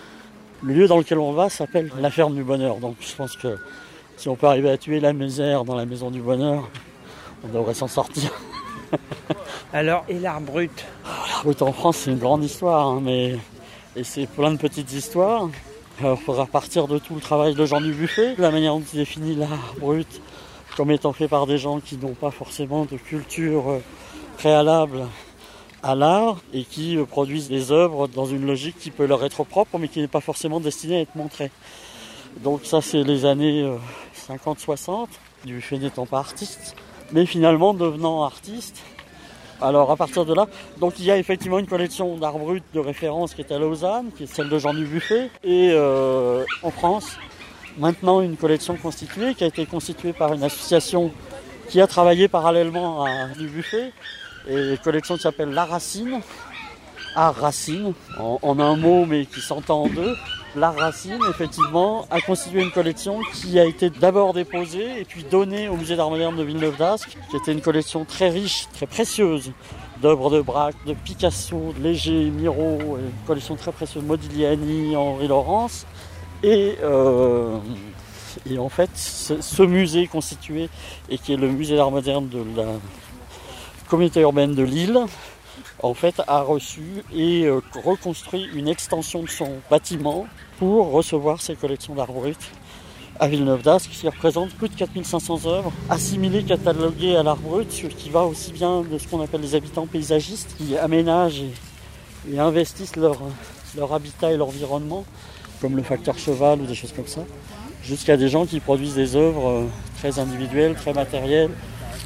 Le lieu dans lequel on va s'appelle la ferme du bonheur. Donc je pense que si on peut arriver à tuer la misère dans la maison du bonheur, on devrait s'en sortir. Alors, et l'art brut? L'art brut en France, c'est une grande histoire, hein, mais et c'est plein de petites histoires. Alors, il faudra partir de tout le travail de Jean Dubuffet, la manière dont il définit l'art brut comme étant fait par des gens qui n'ont pas forcément de culture préalable à l'art et qui produisent des œuvres dans une logique qui peut leur être propre mais qui n'est pas forcément destinée à être montrée. Donc ça c'est les années cinquante soixante, Dubuffet n'étant pas artiste, mais finalement devenant artiste. Alors à partir de là, donc il y a effectivement une collection d'art brut de référence qui est à Lausanne, qui est celle de Jean Dubuffet, et euh, en France, maintenant une collection constituée, qui a été constituée par une association qui a travaillé parallèlement à Dubuffet, et une collection qui s'appelle La Racine, Art Racine, en, en un mot mais qui s'entend en deux. La Racine, effectivement, a constitué une collection qui a été d'abord déposée et puis donnée au musée d'art moderne de Villeneuve-d'Ascq, qui était une collection très riche, très précieuse, d'œuvres de Braque, de Picasso, de Léger, Miro, une collection très précieuse, Modigliani, Henri Laurence. Et, euh, et en fait, ce, ce musée constitué, et qui est le musée d'art moderne de la communauté urbaine de Lille, en fait, a reçu et euh, reconstruit une extension de son bâtiment pour recevoir ses collections d'art brut à Villeneuve-d'Ascq, qui représente plus de quatre mille cinq cents œuvres assimilées, cataloguées à l'art brut, ce qui va aussi bien de ce qu'on appelle les habitants paysagistes, qui aménagent et, et investissent leur, leur habitat et l'environnement, comme le facteur cheval ou des choses comme ça, jusqu'à des gens qui produisent des œuvres très individuelles, très matérielles,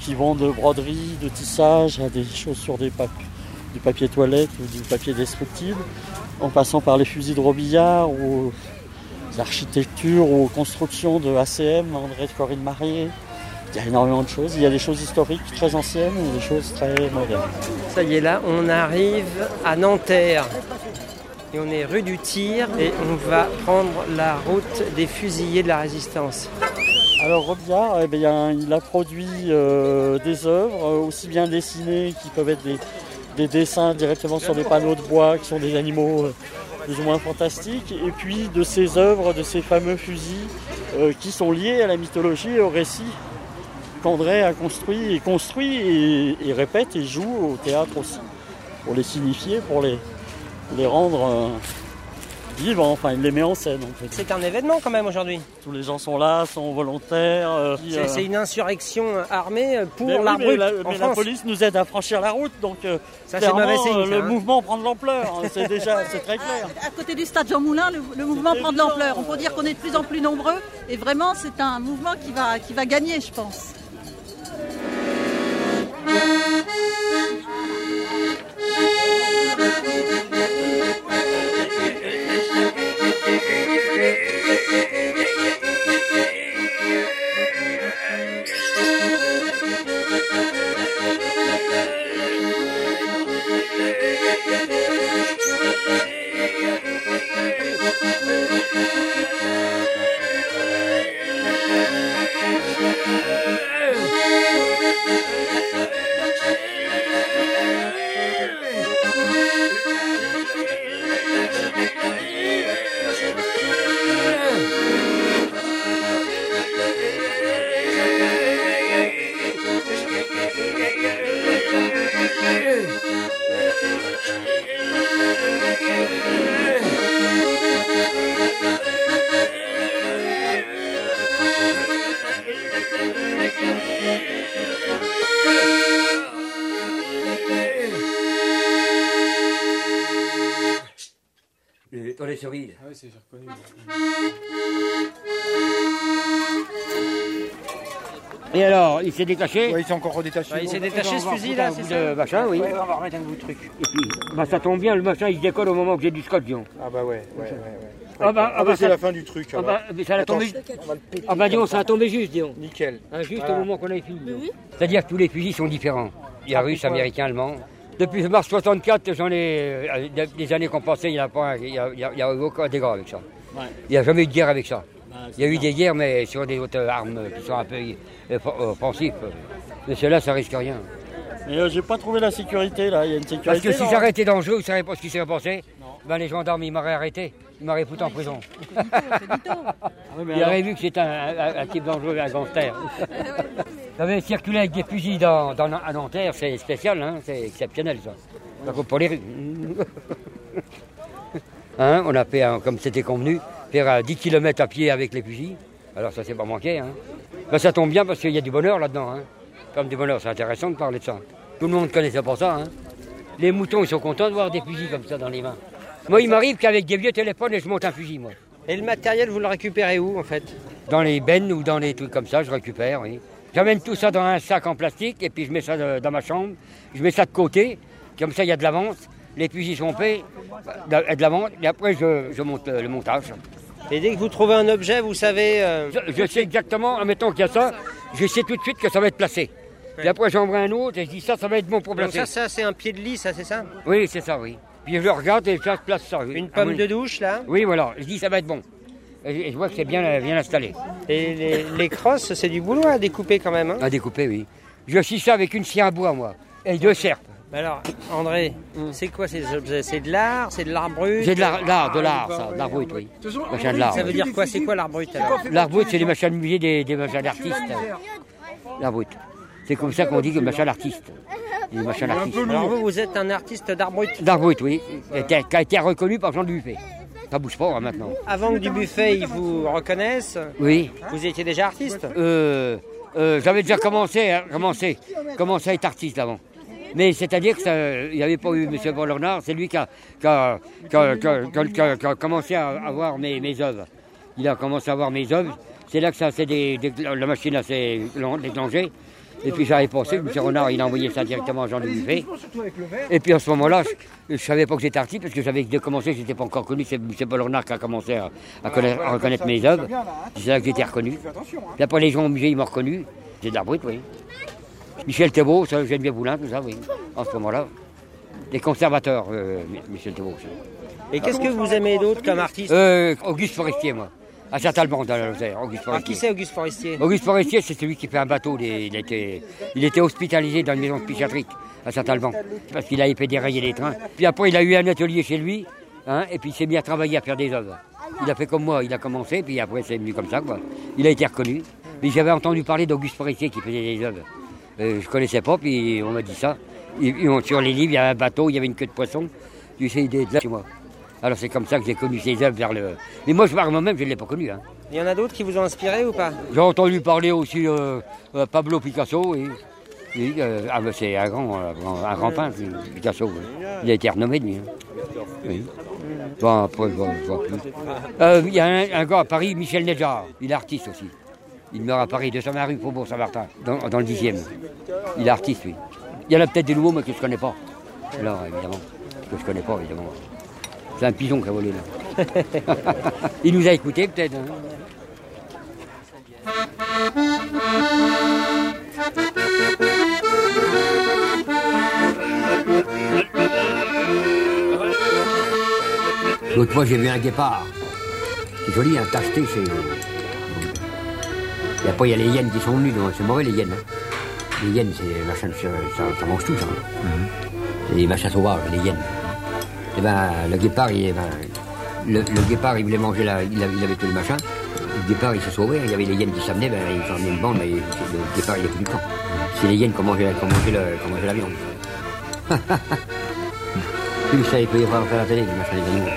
qui vont de broderie, de tissage à des choses sur des pap- du papier toilette ou du papier destructible, en passant par les fusils de Robillard ou aux architectures ou aux constructions de A C M, André de Corinne Marié. Il y a énormément de choses. Il y a des choses historiques très anciennes et des choses très modernes. Ça y est, là, on arrive à Nanterre. Et on est rue du Tir et on va prendre la route des fusillés de la Résistance. Alors Robillard, eh bien, il a produit euh, des œuvres, aussi bien dessinées qui peuvent être des, des dessins directement sur des panneaux de bois qui sont des animaux euh, plus ou moins fantastiques, et puis de ces œuvres, de ces fameux fusils euh, qui sont liés à la mythologie et au récit qu'André a construit et construit et, et répète et joue au théâtre aussi, pour les signifier, pour les, les rendre euh, vivants, enfin il les met en scène en fait. C'est un événement quand même aujourd'hui. Tous les gens sont là, sont volontaires. Euh, c'est, euh... c'est une insurrection armée pour mais l'arbre oui, brut mais, la, en mais France. la police nous aide à franchir la route, donc euh, ça, c'est mauvais signe, euh, ça, le hein. mouvement prend de l'ampleur, c'est déjà c'est très clair. À, à côté du stade Jean Moulin, le, le mouvement prend de l'ampleur. On peut dire qu'on est de plus en plus nombreux et vraiment c'est un mouvement qui va, qui va gagner, je pense. Dans les cerises. Ah oui, c'est reconnu. Et alors, il s'est détaché. Oui, il s'est encore redétaché. Ouais, il s'est détaché ce fusil là, c'est ça. De machin, oui. Ouais, on va remettre un bout de truc. Et puis, bah, ça tombe bien, le machin il se décolle au moment que j'ai du scotch, disons. Ah bah ouais, ouais, ouais. ouais. Ah bah, ah bah c'est ça... la fin du truc. Ah bah, mais ça a tombé. Ah bah disons, ça a tombé juste, disons. Nickel. Hein, juste voilà. au moment qu'on avait fini. Oui. C'est-à-dire que tous les fusils sont différents. Il y a russe, américain, allemand. Depuis mars soixante-quatre, j'en ai euh, des années qu'on passait, il n'y a pas, il y a, il y a, il y a aucun dégât avec ça. Ouais. Il n'y a jamais eu de guerre avec ça. Bah, il y a eu des guerres, mais sur des autres armes qui sont un peu euh, offensives. Mais ceux-là, ça risque rien. Mais euh, j'ai pas trouvé la sécurité là, il y a une sécurité. Parce que si là, j'arrêtais dans le jeu, vous ne savez pas ce qui serait passé. Ben, les gendarmes, ils m'auraient arrêté, ils m'auraient foutu en prison. Ils auraient vu que c'était un, un, un type dangereux, un gangster. Vous savez, circuler avec des fusils dans, dans, à Nanterre, c'est spécial, hein, c'est exceptionnel ça. Donc, pour les rues. Hein, on a fait, comme c'était convenu, faire dix kilomètres à pied avec les fusils. Alors ça s'est pas manqué. Hein. Ben, ça tombe bien parce qu'il y a du bonheur là-dedans. Hein. Comme du bonheur, c'est intéressant de parler de ça. Tout le monde connaissait pas ça. Hein. Les moutons, ils sont contents de voir des fusils comme ça dans les mains. Moi, il m'arrive qu'avec des vieux téléphones, je monte un fusil, moi. Et le matériel, vous le récupérez où, en fait? Dans les bennes ou dans les trucs comme ça, je récupère, oui. J'amène tout ça dans un sac en plastique et puis je mets ça dans ma chambre. Je mets ça de côté, comme ça, il y a de l'avance. Les fusils sont faits, de l'avance, et après, je, je monte le montage. Et dès que vous trouvez un objet, vous savez... Euh... Je, je sais exactement, admettons qu'il y a ça, je sais tout de suite que ça va être placé. Ouais. Et après, j'en prends un autre et je dis ça, ça va être bon pour placer. Donc ça, ça c'est un pied de lit, ça, c'est ça? Oui, c'est ça, oui. Puis je regarde et je place ça. Une pomme ah, oui. de douche, là? Oui, voilà. Je dis ça va être bon. Et je vois que c'est bien, bien installé. Et les, les crosses, c'est du boulot à découper quand même, hein? À découper, oui. Je scie ça avec une scie à bois, moi. Et deux serpes. Alors, André, hum. c'est quoi ces objets? C'est de l'art? C'est de l'art brut? C'est de l'art, l'art, de l'art, ça. De l'art brut, oui. Machin de l'art. Ça veut dire quoi? C'est quoi l'art brut, alors? L'art brut, c'est les machins de musée des, des machins d'artistes. L'art brut. C'est comme ça qu'on dit que machin d'artiste. Les machins d'artistes. Alors vous, vous êtes un artiste d'art brut? D'art brut, oui. Qui a, qui a été reconnu par Jean Dubuffet. Ça bouge pas, hein, maintenant. Avant que Dubuffet, ils vous reconnaissent, oui. Vous étiez déjà artiste? euh, euh, J'avais déjà commencé, hein, commencé, commencé à être artiste avant. Mais c'est-à-dire qu'il n'y avait pas eu M. Paul Renard, c'est lui qui a, qui, a, qui, a, qui, a, qui, a, qui a commencé à avoir mes, mes œuvres. Il a commencé à avoir mes œuvres. C'est là que ça, c'est des, des, la machine s'est déclenchée. Et puis j'avais pensé que M. Renard, il a envoyé ça directement à Jean Dubuffet. Et puis à ce moment-là, je ne savais pas que j'étais artiste parce que j'avais commencé, je n'étais pas encore connu. C'est M. Paul Renard qui a commencé à, à, connaître, à reconnaître mes œuvres. C'est là que j'étais reconnu. Puis après, les gens au musée, ils m'ont reconnu. C'est de l'art brut, oui. Michel Thébault, Geneviève Boulin, tout ça, oui. En ce moment-là. Les conservateurs, euh, Michel Thébault. Et qu'est-ce que vous aimez d'autre comme artiste euh, Auguste Forestier, moi. À Saint-Alban, dans la Lozère, Auguste Forestier. Ah, qui c'est Auguste Forestier? Auguste Forestier, c'est celui qui fait un bateau. Il était, il était hospitalisé dans une maison psychiatrique à Saint-Alban, parce qu'il avait fait dérailler les trains. Puis après, il a eu un atelier chez lui, hein, et puis il s'est mis à travailler, à faire des œuvres. Il a fait comme moi, il a commencé, puis après, c'est venu comme ça, quoi. Il a été reconnu. Mais j'avais entendu parler d'Auguste Forestier qui faisait des œuvres. Euh, je ne connaissais pas, puis on m'a dit ça. Et, et, sur les livres, il y avait un bateau, il y avait une queue de poisson. J'ai essayé d'être là chez moi. Alors c'est comme ça que j'ai connu ces œuvres vers le... Mais moi, je parle moi-même, je ne l'ai pas connu. Hein. Il y en a d'autres qui vous ont inspiré ou pas? J'ai entendu parler aussi euh, euh, Pablo Picasso. Et, et, euh, ah, ben, c'est un grand, un grand peintre, Picasso. Oui. Il a été renommé de lui. Hein. Oui. Bon, après, je ne vois plus. Euh, il y a un, un gars à Paris, Michel Nedjar. Il est artiste aussi. Il meurt à Paris, deux cent vingt rue Faubourg Saint-Martin, dans, dans le dixième. Il est artiste, oui. Il y en a peut-être des nouveaux, mais que je ne connais pas. Alors, évidemment, que je ne connais pas, évidemment. C'est un pigeon qui a volé, là. Il nous a écoutés, peut-être. Hein. L'autre fois, j'ai vu un guépard. C'est joli, un tacheté, c'est... Et après, il y a les hyènes qui sont venus, donc c'est mauvais, les hyènes. Hein. Les hyènes, c'est machin, ça, ça mange tout, ça. Mm-hmm. C'est des machins sauvages, les hyènes. Et ben, le guépard, il, ben, le, le guépard, il voulait manger, la, il, avait, il avait tout le machin. Le guépard, il se sauvait, il y avait les hyènes qui s'amenaient, ben, ils s'en amenaient une bande, mais le guépard, il a plus du camp. C'est les hyènes qui ont mangé, qui ont mangé, le, qui ont mangé la viande. Plus ça, il peut y avoir faire la télé, les machins des animaux.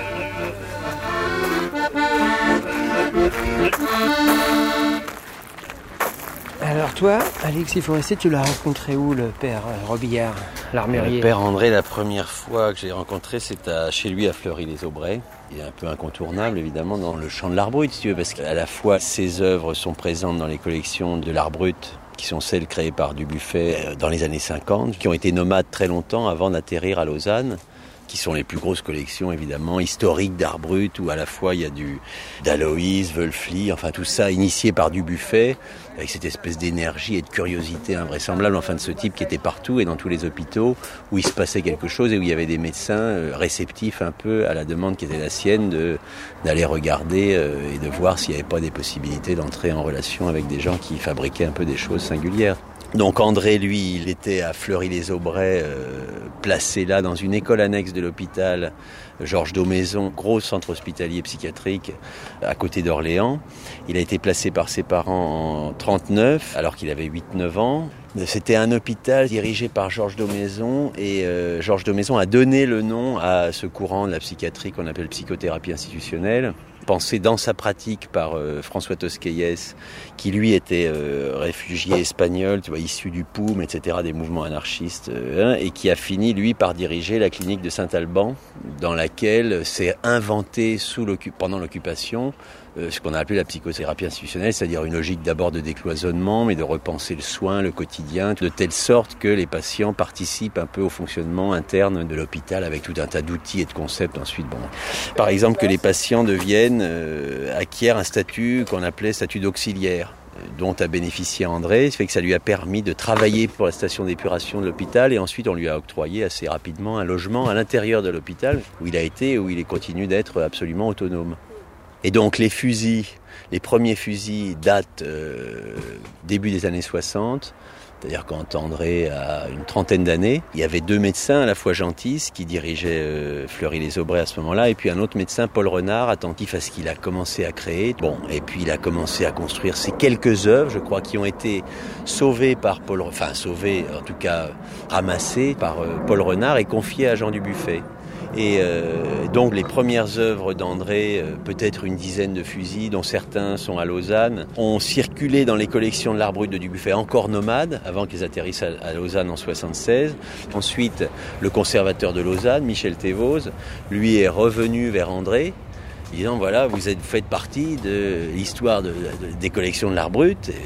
Alors toi, Alexis Forestier, tu l'as rencontré où, le père Robillard, l'armurier? Le père André, la première fois que j'ai rencontré, c'est à, chez lui à Fleury-les-Aubrais. Il est un peu incontournable, évidemment, dans le champ de l'art brut, si tu veux, parce qu'à la fois, ses œuvres sont présentes dans les collections de l'art brut, qui sont celles créées par Dubuffet dans les années cinquante, qui ont été nomades très longtemps avant d'atterrir à Lausanne, qui sont les plus grosses collections, évidemment, historiques d'art brut, où à la fois il y a du d'Aloïs, Wölfli, enfin tout ça initié par Dubuffet, avec cette espèce d'énergie et de curiosité invraisemblable, enfin de ce type qui était partout et dans tous les hôpitaux, où il se passait quelque chose et où il y avait des médecins réceptifs un peu à la demande qui était la sienne de, d'aller regarder et de voir s'il n'y avait pas des possibilités d'entrer en relation avec des gens qui fabriquaient un peu des choses singulières. Donc André, lui, il était à Fleury-les-Aubrais, euh, placé là dans une école annexe de l'hôpital Georges Daumaison, gros centre hospitalier psychiatrique à côté d'Orléans. Il a été placé par ses parents en trente-neuf, alors qu'il avait huit neuf ans. C'était un hôpital dirigé par Georges Daumaison et euh, Georges Daumaison a donné le nom à ce courant de la psychiatrie qu'on appelle psychothérapie institutionnelle, pensé dans sa pratique par euh, François Tosquelles, qui lui était euh, réfugié espagnol, tu vois, issu du P O U M, et cetera, des mouvements anarchistes, euh, et qui a fini, lui, par diriger la clinique de Saint-Alban, dans laquelle s'est inventé sous l'occu- pendant l'occupation euh, ce qu'on a appelé la psychothérapie institutionnelle, c'est-à-dire une logique d'abord de décloisonnement, mais de repenser le soin, le quotidien, de telle sorte que les patients participent un peu au fonctionnement interne de l'hôpital, avec tout un tas d'outils et de concepts ensuite. Bon. Par exemple, que les patients deviennent Euh, acquiert un statut qu'on appelait statut d'auxiliaire, dont a bénéficié André, ce fait que ça lui a permis de travailler pour la station d'épuration de l'hôpital et ensuite on lui a octroyé assez rapidement un logement à l'intérieur de l'hôpital où il a été et où il continue d'être absolument autonome. Et donc les fusils, les premiers fusils datent euh, début des années soixante, c'est-à-dire quand André a une trentaine d'années, il y avait deux médecins, à la fois Gentis, qui dirigeait euh, Fleury-les-Aubrais à ce moment-là, et puis un autre médecin, Paul Renard, attentif à ce qu'il a commencé à créer. Bon, et puis il a commencé à construire ces quelques œuvres, je crois, qui ont été sauvées par Paul, enfin sauvées, en tout cas ramassées par euh, Paul Renard et confiées à Jean Dubuffet. Et euh, donc les premières œuvres d'André, euh, peut-être une dizaine de fusils, dont certains sont à Lausanne, ont circulé dans les collections de l'art brut de Dubuffet, encore nomades, avant qu'ils atterrissent à, à Lausanne en soixante-seize. Ensuite, le conservateur de Lausanne, Michel Thébault, lui est revenu vers André, disant voilà, vous êtes, faites partie de l'histoire de, de, des collections de l'art brut. Et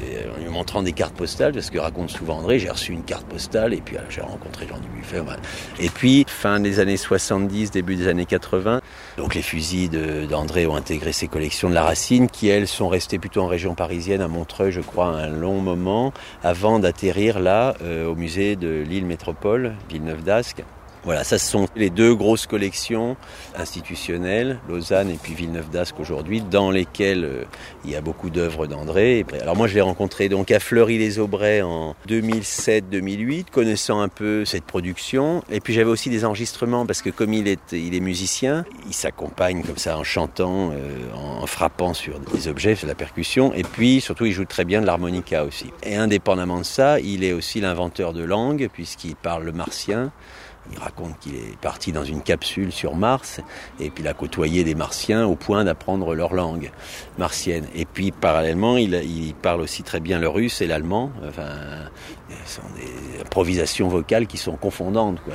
me montrant des cartes postales, parce que raconte souvent André, j'ai reçu une carte postale et puis alors, j'ai rencontré Jean Dubuffet. Voilà. Et puis, fin des années soixante-dix, début des années quatre-vingts, donc les fusils de, d'André ont intégré ses collections de la Racine, qui elles sont restées plutôt en région parisienne, à Montreuil, je crois, un long moment, avant d'atterrir là, euh, au musée de l'île Métropole, Villeneuve d'Ascq. Voilà, ça ce sont les deux grosses collections institutionnelles, Lausanne et puis Villeneuve d'Ascq aujourd'hui, dans lesquelles euh, il y a beaucoup d'œuvres d'André. Alors moi je l'ai rencontré donc à Fleury-les-Aubrais en deux mille sept deux mille huit, connaissant un peu cette production. Et puis j'avais aussi des enregistrements parce que comme il est, il est musicien, il s'accompagne comme ça en chantant, euh, en, en frappant sur des objets, sur la percussion. Et puis surtout il joue très bien de l'harmonica aussi. Et indépendamment de ça, il est aussi l'inventeur de langue puisqu'il parle le martien. Il raconte qu'il est parti dans une capsule sur Mars et puis il a côtoyé des Martiens au point d'apprendre leur langue martienne. Et puis parallèlement, il, il parle aussi très bien le russe et l'allemand. Enfin, ce sont des improvisations vocales qui sont confondantes, quoi.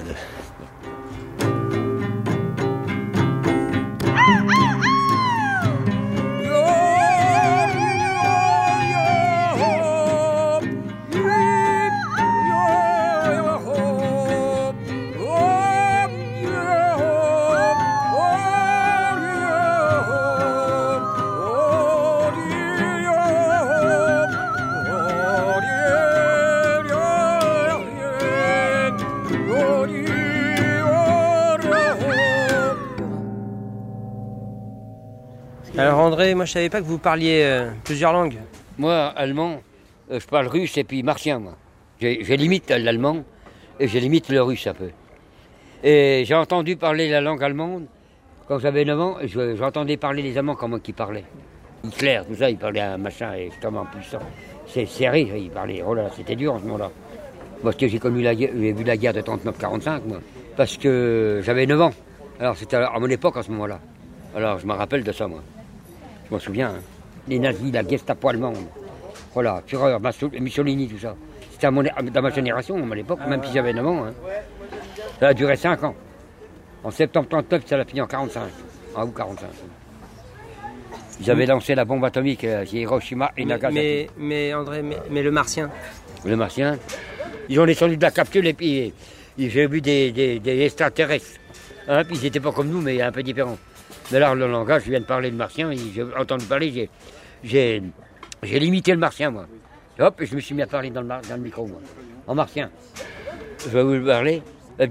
Alors André, moi je savais pas que vous parliez euh, plusieurs langues. Moi, allemand, euh, je parle russe et puis martien, moi. J'ai, j'ai limite l'allemand et j'ai limite le russe un peu. Et j'ai entendu parler la langue allemande quand j'avais neuf ans, et je, j'entendais parler les Allemands comme moi qui parlaient. Hitler, tout ça, il parlait un machin extrêmement puissant. C'est serré, il parlait, oh là là, c'était dur en ce moment-là. Moi, parce que j'ai connu la guerre, j'ai vu la guerre de trente-neuf quarante-cinq, moi, parce que j'avais neuf ans. Alors c'était à mon époque en ce moment-là. Alors je me rappelle de ça, moi. Je m'en souviens, hein. Les nazis, la Gestapo allemande, voilà, Führer, Mussolini, tout ça. C'était à mon, dans ma génération, à l'époque, même si j'avais neuf ans. Hein. Ça a duré cinq ans. En septembre trente-neuf, ça l'a fini en quarante-cinq. En août quarante-cinq. Ils avaient lancé la bombe atomique à Hiroshima et Nagasaki. Mais, mais André, mais, mais le martien Le martien, ils ont descendu de la capsule et puis j'ai vu des, des, des extraterrestres. Hein, puis ils n'étaient pas comme nous, mais un peu différents. Mais là, le langage, je viens de parler de martien, j'ai entendu parler, j'ai, j'ai, j'ai limité le martien, moi. Hop, et je me suis mis à parler dans le, dans le micro, moi, en martien. Je vais vous parler. Et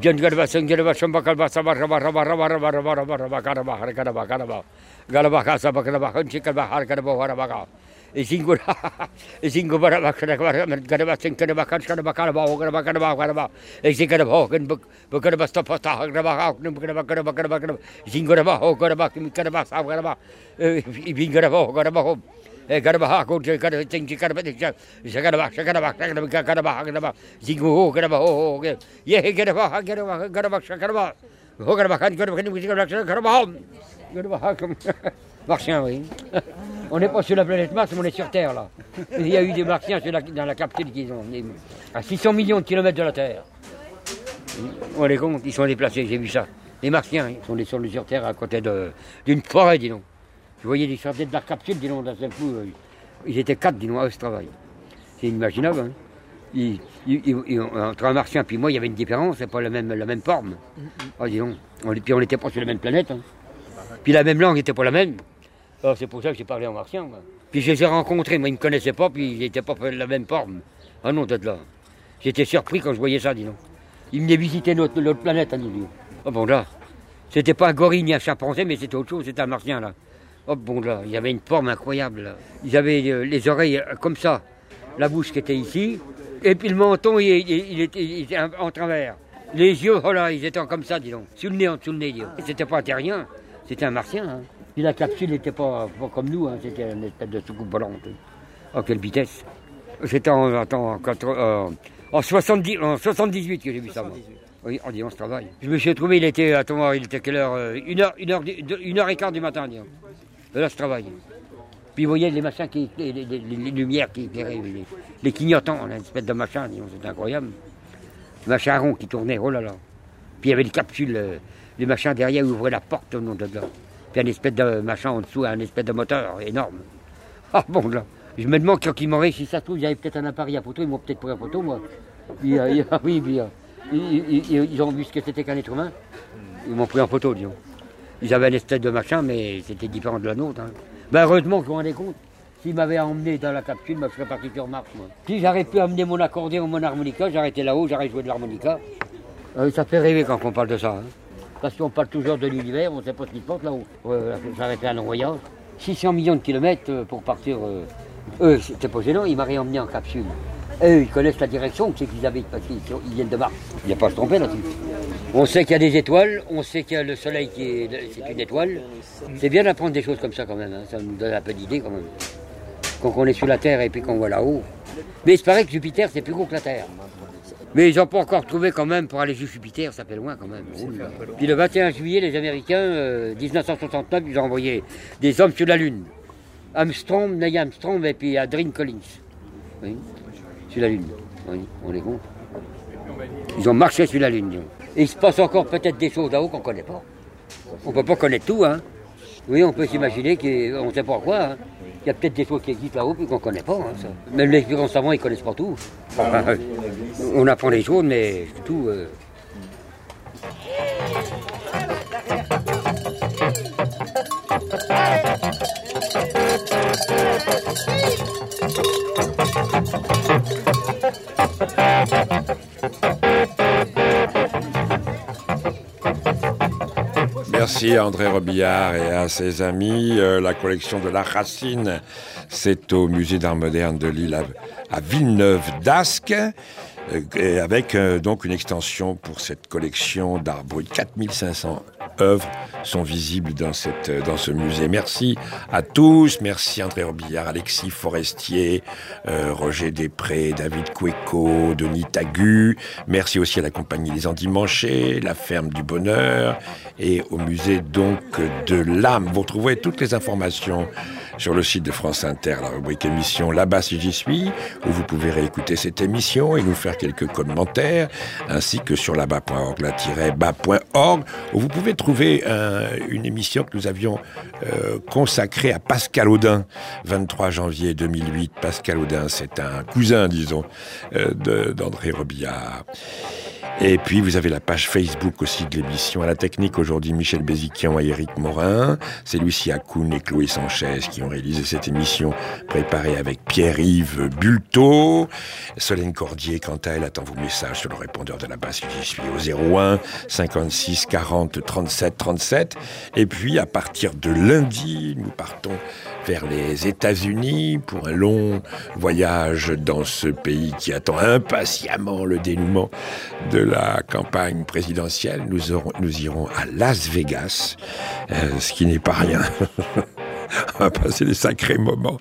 Zingo Zingo Martiens, oui. On n'est pas sur la planète Mars, mais on est sur Terre, là. Il y a eu des Martiens sur la, dans la capsule qui sont à six cents millions de kilomètres de la Terre. On les compte, ils sont déplacés, j'ai vu ça. Les Martiens, ils sont descendus sur Terre à côté de, d'une forêt, dis donc. Je voyais des sorties de la capsule, dis donc, d'un seul coup. Ils étaient quatre, dis donc, à ce travail. C'est inimaginable, hein. Ils, ils, ils, entre un Martien et moi, il y avait une différence, c'est pas la même, la même forme. Oh, dis donc. On, puis on n'était pas sur la même planète, hein. Puis la même langue n'était pas la même. Alors c'est pour ça que j'ai parlé en martien. Moi. Puis je les ai rencontrés, moi ils ne me connaissaient pas, puis ils n'étaient pas de la même forme. Ah non, d'être là. J'étais surpris quand je voyais ça, dis donc. Ils venaient visiter notre, notre planète, hein, dis donc. Oh bon là, c'était pas un gorille ni un chimpanzé, mais c'était autre chose, c'était un martien là. Oh bon là, il y avait une forme incroyable là. Ils avaient euh, les oreilles euh, comme ça, la bouche qui était ici, et puis le menton il, il, il, était, il était en travers. Les yeux, oh là, ils étaient comme ça, dis donc. Sous le nez, en dessous le nez, dis donc. C'était pas un terrien, c'était un martien, hein. Puis la capsule n'était pas, pas comme nous, hein. C'était une espèce de soucoupe volante. Oh, quelle vitesse! C'était en, en, en, en, en, soixante-dix, en soixante-dix-huit que j'ai vu ça, moi. Oui, on dit on se travaille. Je me suis trouvé, il était, attends, il était quelle heure? Une heure, une heure, une heure et quart du matin, disons. Et là, je travaille. Puis vous voyez les machins, qui, les, les, les, les lumières qui éclairaient, les, les clignotants, une espèce de machin, disons, c'était incroyable. Le machin rond qui tournait, oh là là. Puis il y avait les capsules, les machins derrière, où ouvraient la porte au nom de là. Puis un espèce de machin en dessous, un espèce de moteur énorme. Ah bon, là, Je me demande quand ils m'auraient, si ça se trouve, j'avais peut-être un appareil à photo, ils m'ont peut-être pris en photo, moi. Puis, euh, ils, oui, puis, euh, ils, ils, ils ont vu ce que c'était qu'un être humain. Ils m'ont pris en photo, disons. Ils avaient une espèce de machin, mais c'était différent de la nôtre. Hein. Ben, heureusement que je m'en rendais compte. S'ils m'avaient emmené dans la capsule, je serais parti sur Mars, moi. Si j'aurais pu amener mon accordéon ou mon harmonica, j'aurais été là-haut, j'aurais joué de l'harmonica. Euh, ça fait rêver quand on parle de ça. Hein. Parce qu'on parle toujours de l'univers, on ne sait pas ce qui se passe là-haut. Euh, j'aurais fait un long voyage. six cents millions de kilomètres pour partir. Euh, eux, c'était pas gênant, ils m'auraient emmené en capsule. Eux, ils connaissent la direction, c'est qu'ils avaient, parce qu'ils viennent de Mars. Il n'y a pas à se tromper là-dessus. On sait qu'il y a des étoiles, on sait qu'il y a le soleil qui est, c'est une étoile. C'est bien d'apprendre des choses comme ça quand même, hein. Ça nous donne un peu d'idée quand même. Quand on est sur la Terre et puis qu'on voit là-haut. Mais il se paraît que Jupiter, c'est plus gros que la Terre. Mais ils n'ont pas encore trouvé quand même pour aller sur Jupiter, ça fait loin quand même. Puis le vingt et un juillet, les Américains, euh, dix-neuf cent soixante-neuf, ils ont envoyé des hommes sur la Lune. Armstrong, Neil Armstrong et puis Aldrin Collins. Oui, sur la Lune. Oui, on est con. Ils ont marché sur la Lune. Disons. Et il se passe encore peut-être des choses là-haut qu'on ne connaît pas. On ne peut pas connaître tout, hein. Oui, on peut s'imaginer qu'on ne sait pas quoi, hein. Il y a peut-être des choses qui existent là-haut et qu'on ne connaît pas. Hein, ça. Même les grands savants, ils ne connaissent pas tout. Enfin, on apprend des choses, mais tout... Euh... Merci à André Robillard et à ses amis. Euh, la collection de La Racine, c'est au Musée d'Art Moderne de Lille à, à Villeneuve-d'Ascq. Et avec euh, donc une extension pour cette collection d'art brut. quatre mille cinq cents œuvres sont visibles dans, cette, dans ce musée. Merci à tous. Merci André Robillard, Alexis Forestier, euh, Roger Després, David Cueco, Denis Tagu. Merci aussi à la compagnie Les Endimanchés, la Ferme du Bonheur et au musée donc de l'âme. Vous retrouverez toutes les informations sur le site de France Inter, la rubrique émission Là-bas si j'y suis, où vous pouvez réécouter cette émission et nous faire quelques commentaires, ainsi que sur là-bas point org, là-bas point org, où vous pouvez trouver un, une émission que nous avions euh, consacrée à Pascal Audin, vingt-trois janvier deux mille huit. Pascal Audin, c'est un cousin, disons, euh, de, d'André Robillard. Et puis, vous avez la page Facebook aussi de l'émission. À la technique, aujourd'hui, Michel Béziquian et Éric Morin. C'est Lucie Akoun et Chloé Sanchez qui ont réalisé cette émission préparée avec Pierre-Yves Bulto. Solène Cordier, quant à elle, attend vos messages sur le répondeur de la base si j'y suis au zéro un cinquante-six quarante trente-sept trente-sept. Et puis, à partir de lundi, nous partons vers les États-Unis pour un long voyage dans ce pays qui attend impatiemment le dénouement de la campagne présidentielle. Nous, aurons, nous irons à Las Vegas, euh, ce qui n'est pas rien. On va passer des sacrés moments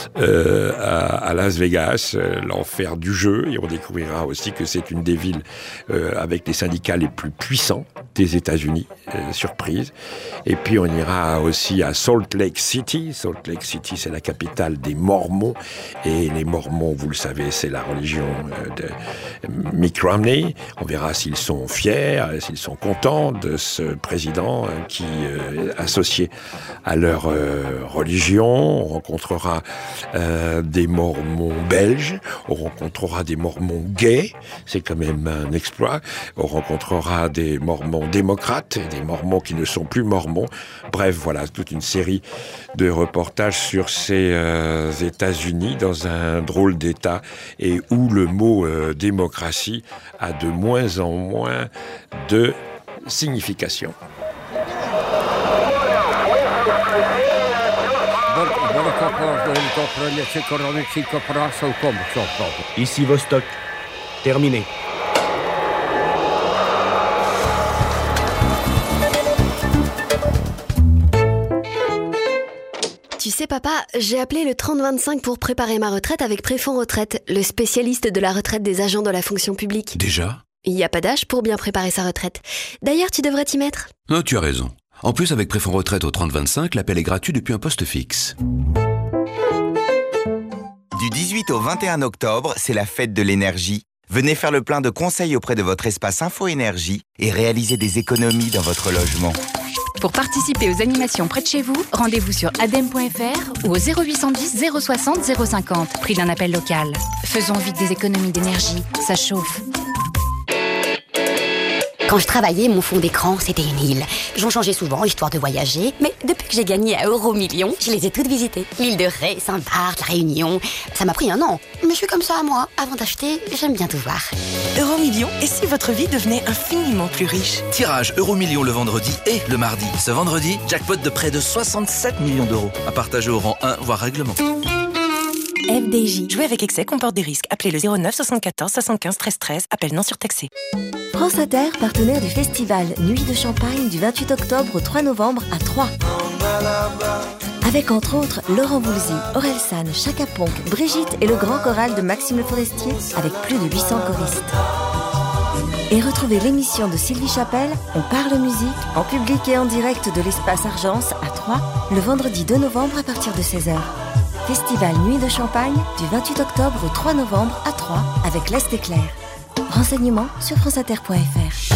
euh, à, à Las Vegas, euh, l'enfer du jeu, et on découvrira aussi que c'est une des villes euh, avec les syndicats les plus puissants des États-Unis, euh, surprise. Et puis on ira aussi à Salt Lake City. Salt Lake City, c'est la capitale des Mormons, et les Mormons, vous le savez, c'est la religion euh, de Mitt Romney. On verra s'ils sont fiers, s'ils sont contents de ce président euh, qui euh, est associé à leur euh, religion. On rencontrera euh, des Mormons belges, on rencontrera des Mormons gays, c'est quand même un exploit. On rencontrera des Mormons démocrates, et des Mormons qui ne sont plus Mormons. Bref, voilà, toute une série de reportages sur ces euh, États-Unis dans un drôle d'État et où le mot euh, démocratie a de moins en moins de signification. Ici Vostok. Terminé. Tu sais papa, j'ai appelé le trente vingt-cinq pour préparer ma retraite avec Préfonds Retraite, le spécialiste de la retraite des agents de la fonction publique. Déjà ? Il n'y a pas d'âge pour bien préparer sa retraite. D'ailleurs, tu devrais t'y mettre. Non, tu as raison. En plus, avec Préfonds Retraite au trente vingt-cinq, l'appel est gratuit depuis un poste fixe. Du dix-huit au vingt et un octobre, c'est la fête de l'énergie. Venez faire le plein de conseils auprès de votre espace Info Énergie et réaliser des économies dans votre logement. Pour participer aux animations près de chez vous, rendez-vous sur adem point f r ou au zéro huit cent dix zéro soixante zéro cinquante, prix d'un appel local. Faisons vite des économies d'énergie, ça chauffe. Quand je travaillais, mon fond d'écran, c'était une île. J'en changeais souvent, histoire de voyager. Mais depuis que j'ai gagné à Euromillions, je les ai toutes visitées. L'île de Ré, Saint-Barth, La Réunion. Ça m'a pris un an. Mais je suis comme ça, moi. Avant d'acheter, j'aime bien tout voir. Euromillions, et si votre vie devenait infiniment plus riche ? Tirage Euromillions le vendredi et le mardi. Ce vendredi, jackpot de près de soixante-sept millions d'euros. À partager au rang un, voire règlement. F D J. Jouer avec excès comporte des risques. Appelez le zéro neuf soixante-quatorze soixante-quinze treize treize. Appel non surtaxé. France Inter, partenaire du festival Nuit de Champagne du vingt-huit octobre au trois novembre à Troyes. Avec entre autres Laurent Voulzy, Orelsan, Chaka Ponk, Brigitte et le grand choral de Maxime Le Forestier avec plus de huit cents choristes. Et retrouvez l'émission de Sylvie Chapelle, On parle musique, en public et en direct de l'espace Argence à Troyes, le vendredi deux novembre à partir de seize heures. Festival Nuit de Champagne du vingt-huit octobre au trois novembre à Troyes avec l'Est éclair. Renseignements sur franceinter point f r.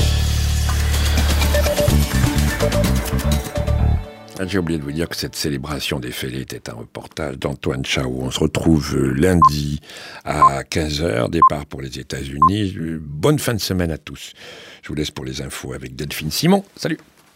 Ah, j'ai oublié de vous dire que cette célébration des fêlés était un reportage d'Antoine Chao. On se retrouve lundi à quinze heures, départ pour les États-Unis. Bonne fin de semaine à tous. Je vous laisse pour les infos avec Delphine Simon. Salut.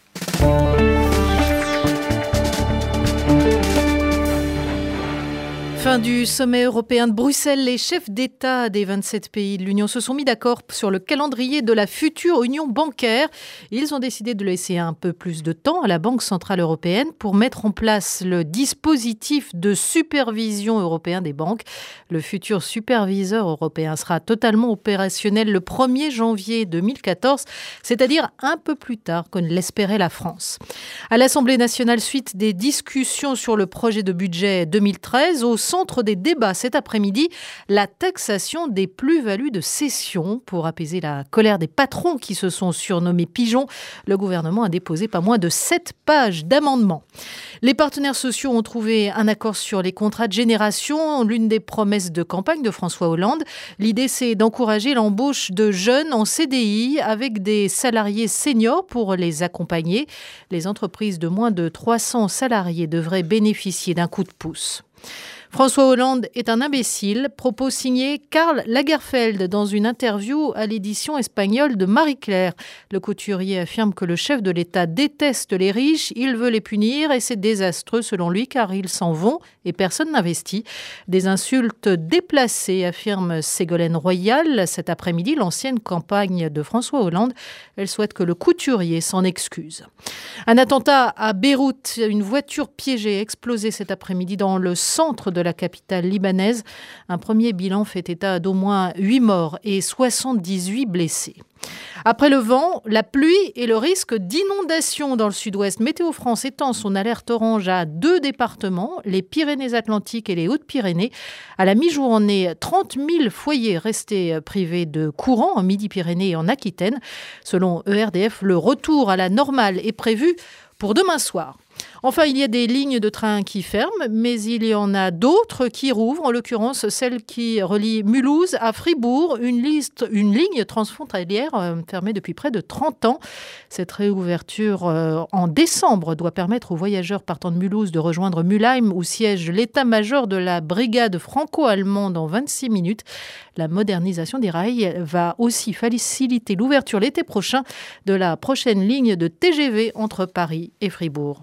Fin du sommet européen de Bruxelles, les chefs d'État des vingt-sept pays de l'Union se sont mis d'accord sur le calendrier de la future union bancaire. Ils ont décidé de laisser un peu plus de temps à la Banque centrale européenne pour mettre en place le dispositif de supervision européen des banques. Le futur superviseur européen sera totalement opérationnel le premier janvier deux mille quatorze, c'est-à-dire un peu plus tard que ne l'espérait la France. À l'Assemblée nationale, suite des discussions sur le projet de budget deux mille treize, au centre des débats cet après-midi, la taxation des plus-values de cession. Pour apaiser la colère des patrons qui se sont surnommés pigeons, le gouvernement a déposé pas moins de sept pages d'amendements. Les partenaires sociaux ont trouvé un accord sur les contrats de génération, l'une des promesses de campagne de François Hollande. L'idée, c'est d'encourager l'embauche de jeunes en C D I avec des salariés seniors pour les accompagner. Les entreprises de moins de trois cents salariés devraient bénéficier d'un coup de pouce. François Hollande est un imbécile, propos signé Karl Lagerfeld dans une interview à l'édition espagnole de Marie-Claire. Le couturier affirme que le chef de l'État déteste les riches, il veut les punir et c'est désastreux selon lui car ils s'en vont et personne n'investit. Des insultes déplacées, affirme Ségolène Royal. Cet après-midi, l'ancienne campagne de François Hollande, elle souhaite que le couturier s'en excuse. Un attentat à Beyrouth, une voiture piégée a explosé cet après-midi dans le centre de la capitale libanaise. Un premier bilan fait état d'au moins huit morts et soixante-dix-huit blessés. Après le vent, la pluie et le risque d'inondation dans le sud-ouest, Météo France étend son alerte orange à deux départements, les Pyrénées-Atlantiques et les Hautes-Pyrénées. À la mi-journée, trente mille foyers restaient privés de courant en Midi-Pyrénées et en Aquitaine. Selon E R D F, le retour à la normale est prévu pour demain soir. Enfin, il y a des lignes de train qui ferment, mais il y en a d'autres qui rouvrent, en l'occurrence celle qui relie Mulhouse à Fribourg, une, liste, une ligne transfrontalière euh, fermée depuis près de trente ans. Cette réouverture euh, en décembre doit permettre aux voyageurs partant de Mulhouse de rejoindre Mülheim, où siège l'état-major de la brigade franco-allemande en vingt-six minutes. La modernisation des rails va aussi faciliter l'ouverture l'été prochain de la prochaine ligne de T G V entre Paris et Fribourg.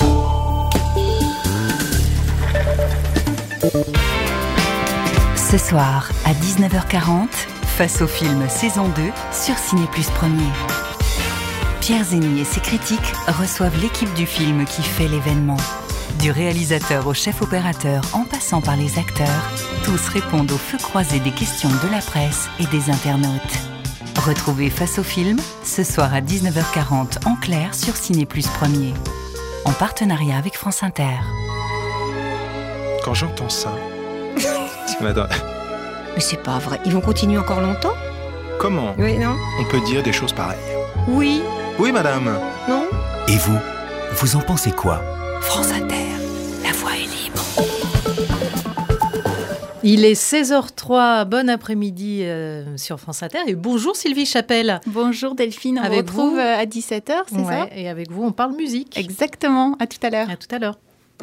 Ce soir, à dix-neuf heures quarante, Face au film saison deux sur Ciné Plus Premier. Pierre Zény et ses critiques reçoivent l'équipe du film qui fait l'événement. Du réalisateur au chef opérateur en passant par les acteurs, tous répondent au feu croisé des questions de la presse et des internautes. Retrouvez Face au film ce soir à dix-neuf heures quarante en clair sur Ciné Plus Premier. En partenariat avec France Inter. Quand j'entends ça, tu m'adores. Mais c'est pas vrai, ils vont continuer encore longtemps? Comment? Oui, non? On peut dire des choses pareilles. Oui. Oui, madame. Non? Et vous, vous en pensez quoi? France Inter, la voix est libre. Il est seize heures zéro trois, bon après-midi euh, sur France Inter. Et bonjour Sylvie Chapelle. Bonjour Delphine, on avec vous retrouve vous, à dix-sept heures, c'est ouais, ça? Et avec vous, on parle musique. Exactement, à tout à l'heure. À tout à l'heure.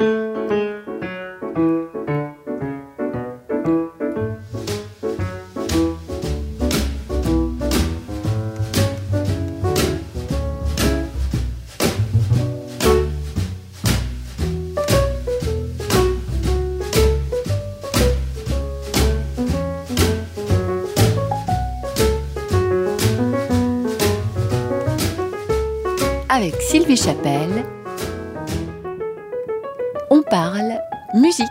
Avec Sylvie Chapelle, on parle musique.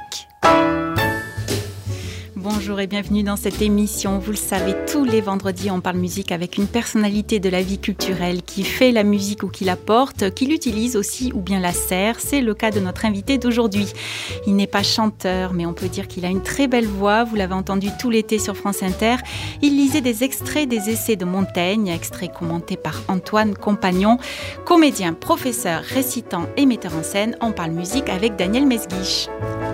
Bonjour et bienvenue dans cette émission. Vous le savez, tous les vendredis, on parle musique avec une personnalité de la vie culturelle qui fait la musique ou qui la porte, qui l'utilise aussi ou bien la sert. C'est le cas de notre invité d'aujourd'hui. Il n'est pas chanteur, mais on peut dire qu'il a une très belle voix. Vous l'avez entendu tout l'été sur France Inter. Il lisait des extraits des essais de Montaigne, extraits commentés par Antoine Compagnon. Comédien, professeur, récitant et metteur en scène, on parle musique avec Daniel Mesguich.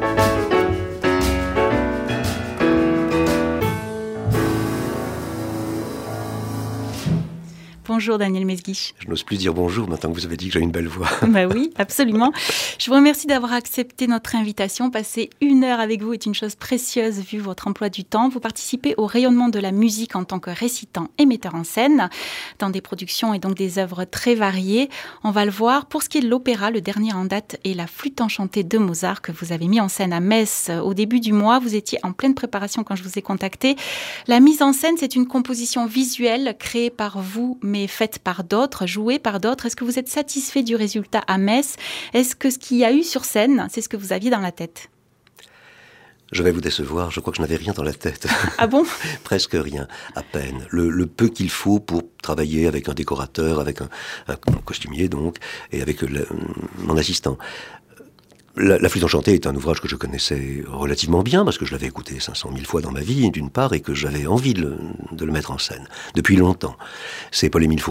Bonjour Daniel Mesguich. Je n'ose plus dire bonjour maintenant que vous avez dit que j'ai une belle voix. Bah oui, absolument. Je vous remercie d'avoir accepté notre invitation. Passer une heure avec vous est une chose précieuse vu votre emploi du temps. Vous participez au rayonnement de la musique en tant que récitant et metteur en scène dans des productions et donc des œuvres très variées. On va le voir. Pour ce qui est de l'opéra, le dernier en date est La Flûte enchantée de Mozart que vous avez mis en scène à Metz au début du mois. Vous étiez en pleine préparation quand je vous ai contacté. La mise en scène, c'est une composition visuelle créée par vous, mais faite par d'autres, jouée par d'autres. Est-ce que vous êtes satisfait du résultat à Metz? Est-ce que ce qu'il y a eu sur scène, c'est ce que vous aviez dans la tête? Je vais vous décevoir, je crois que je n'avais rien dans la tête. Ah bon? Presque rien, à peine. Le, le peu qu'il faut pour travailler avec un décorateur, avec un, un costumier donc, et avec le, mon assistant. La, la Flûte enchantée est un ouvrage que je connaissais relativement bien, parce que je l'avais écouté cinq cent mille fois dans ma vie, d'une part, et que j'avais envie de le, de le mettre en scène, depuis longtemps. C'est Paul-Émile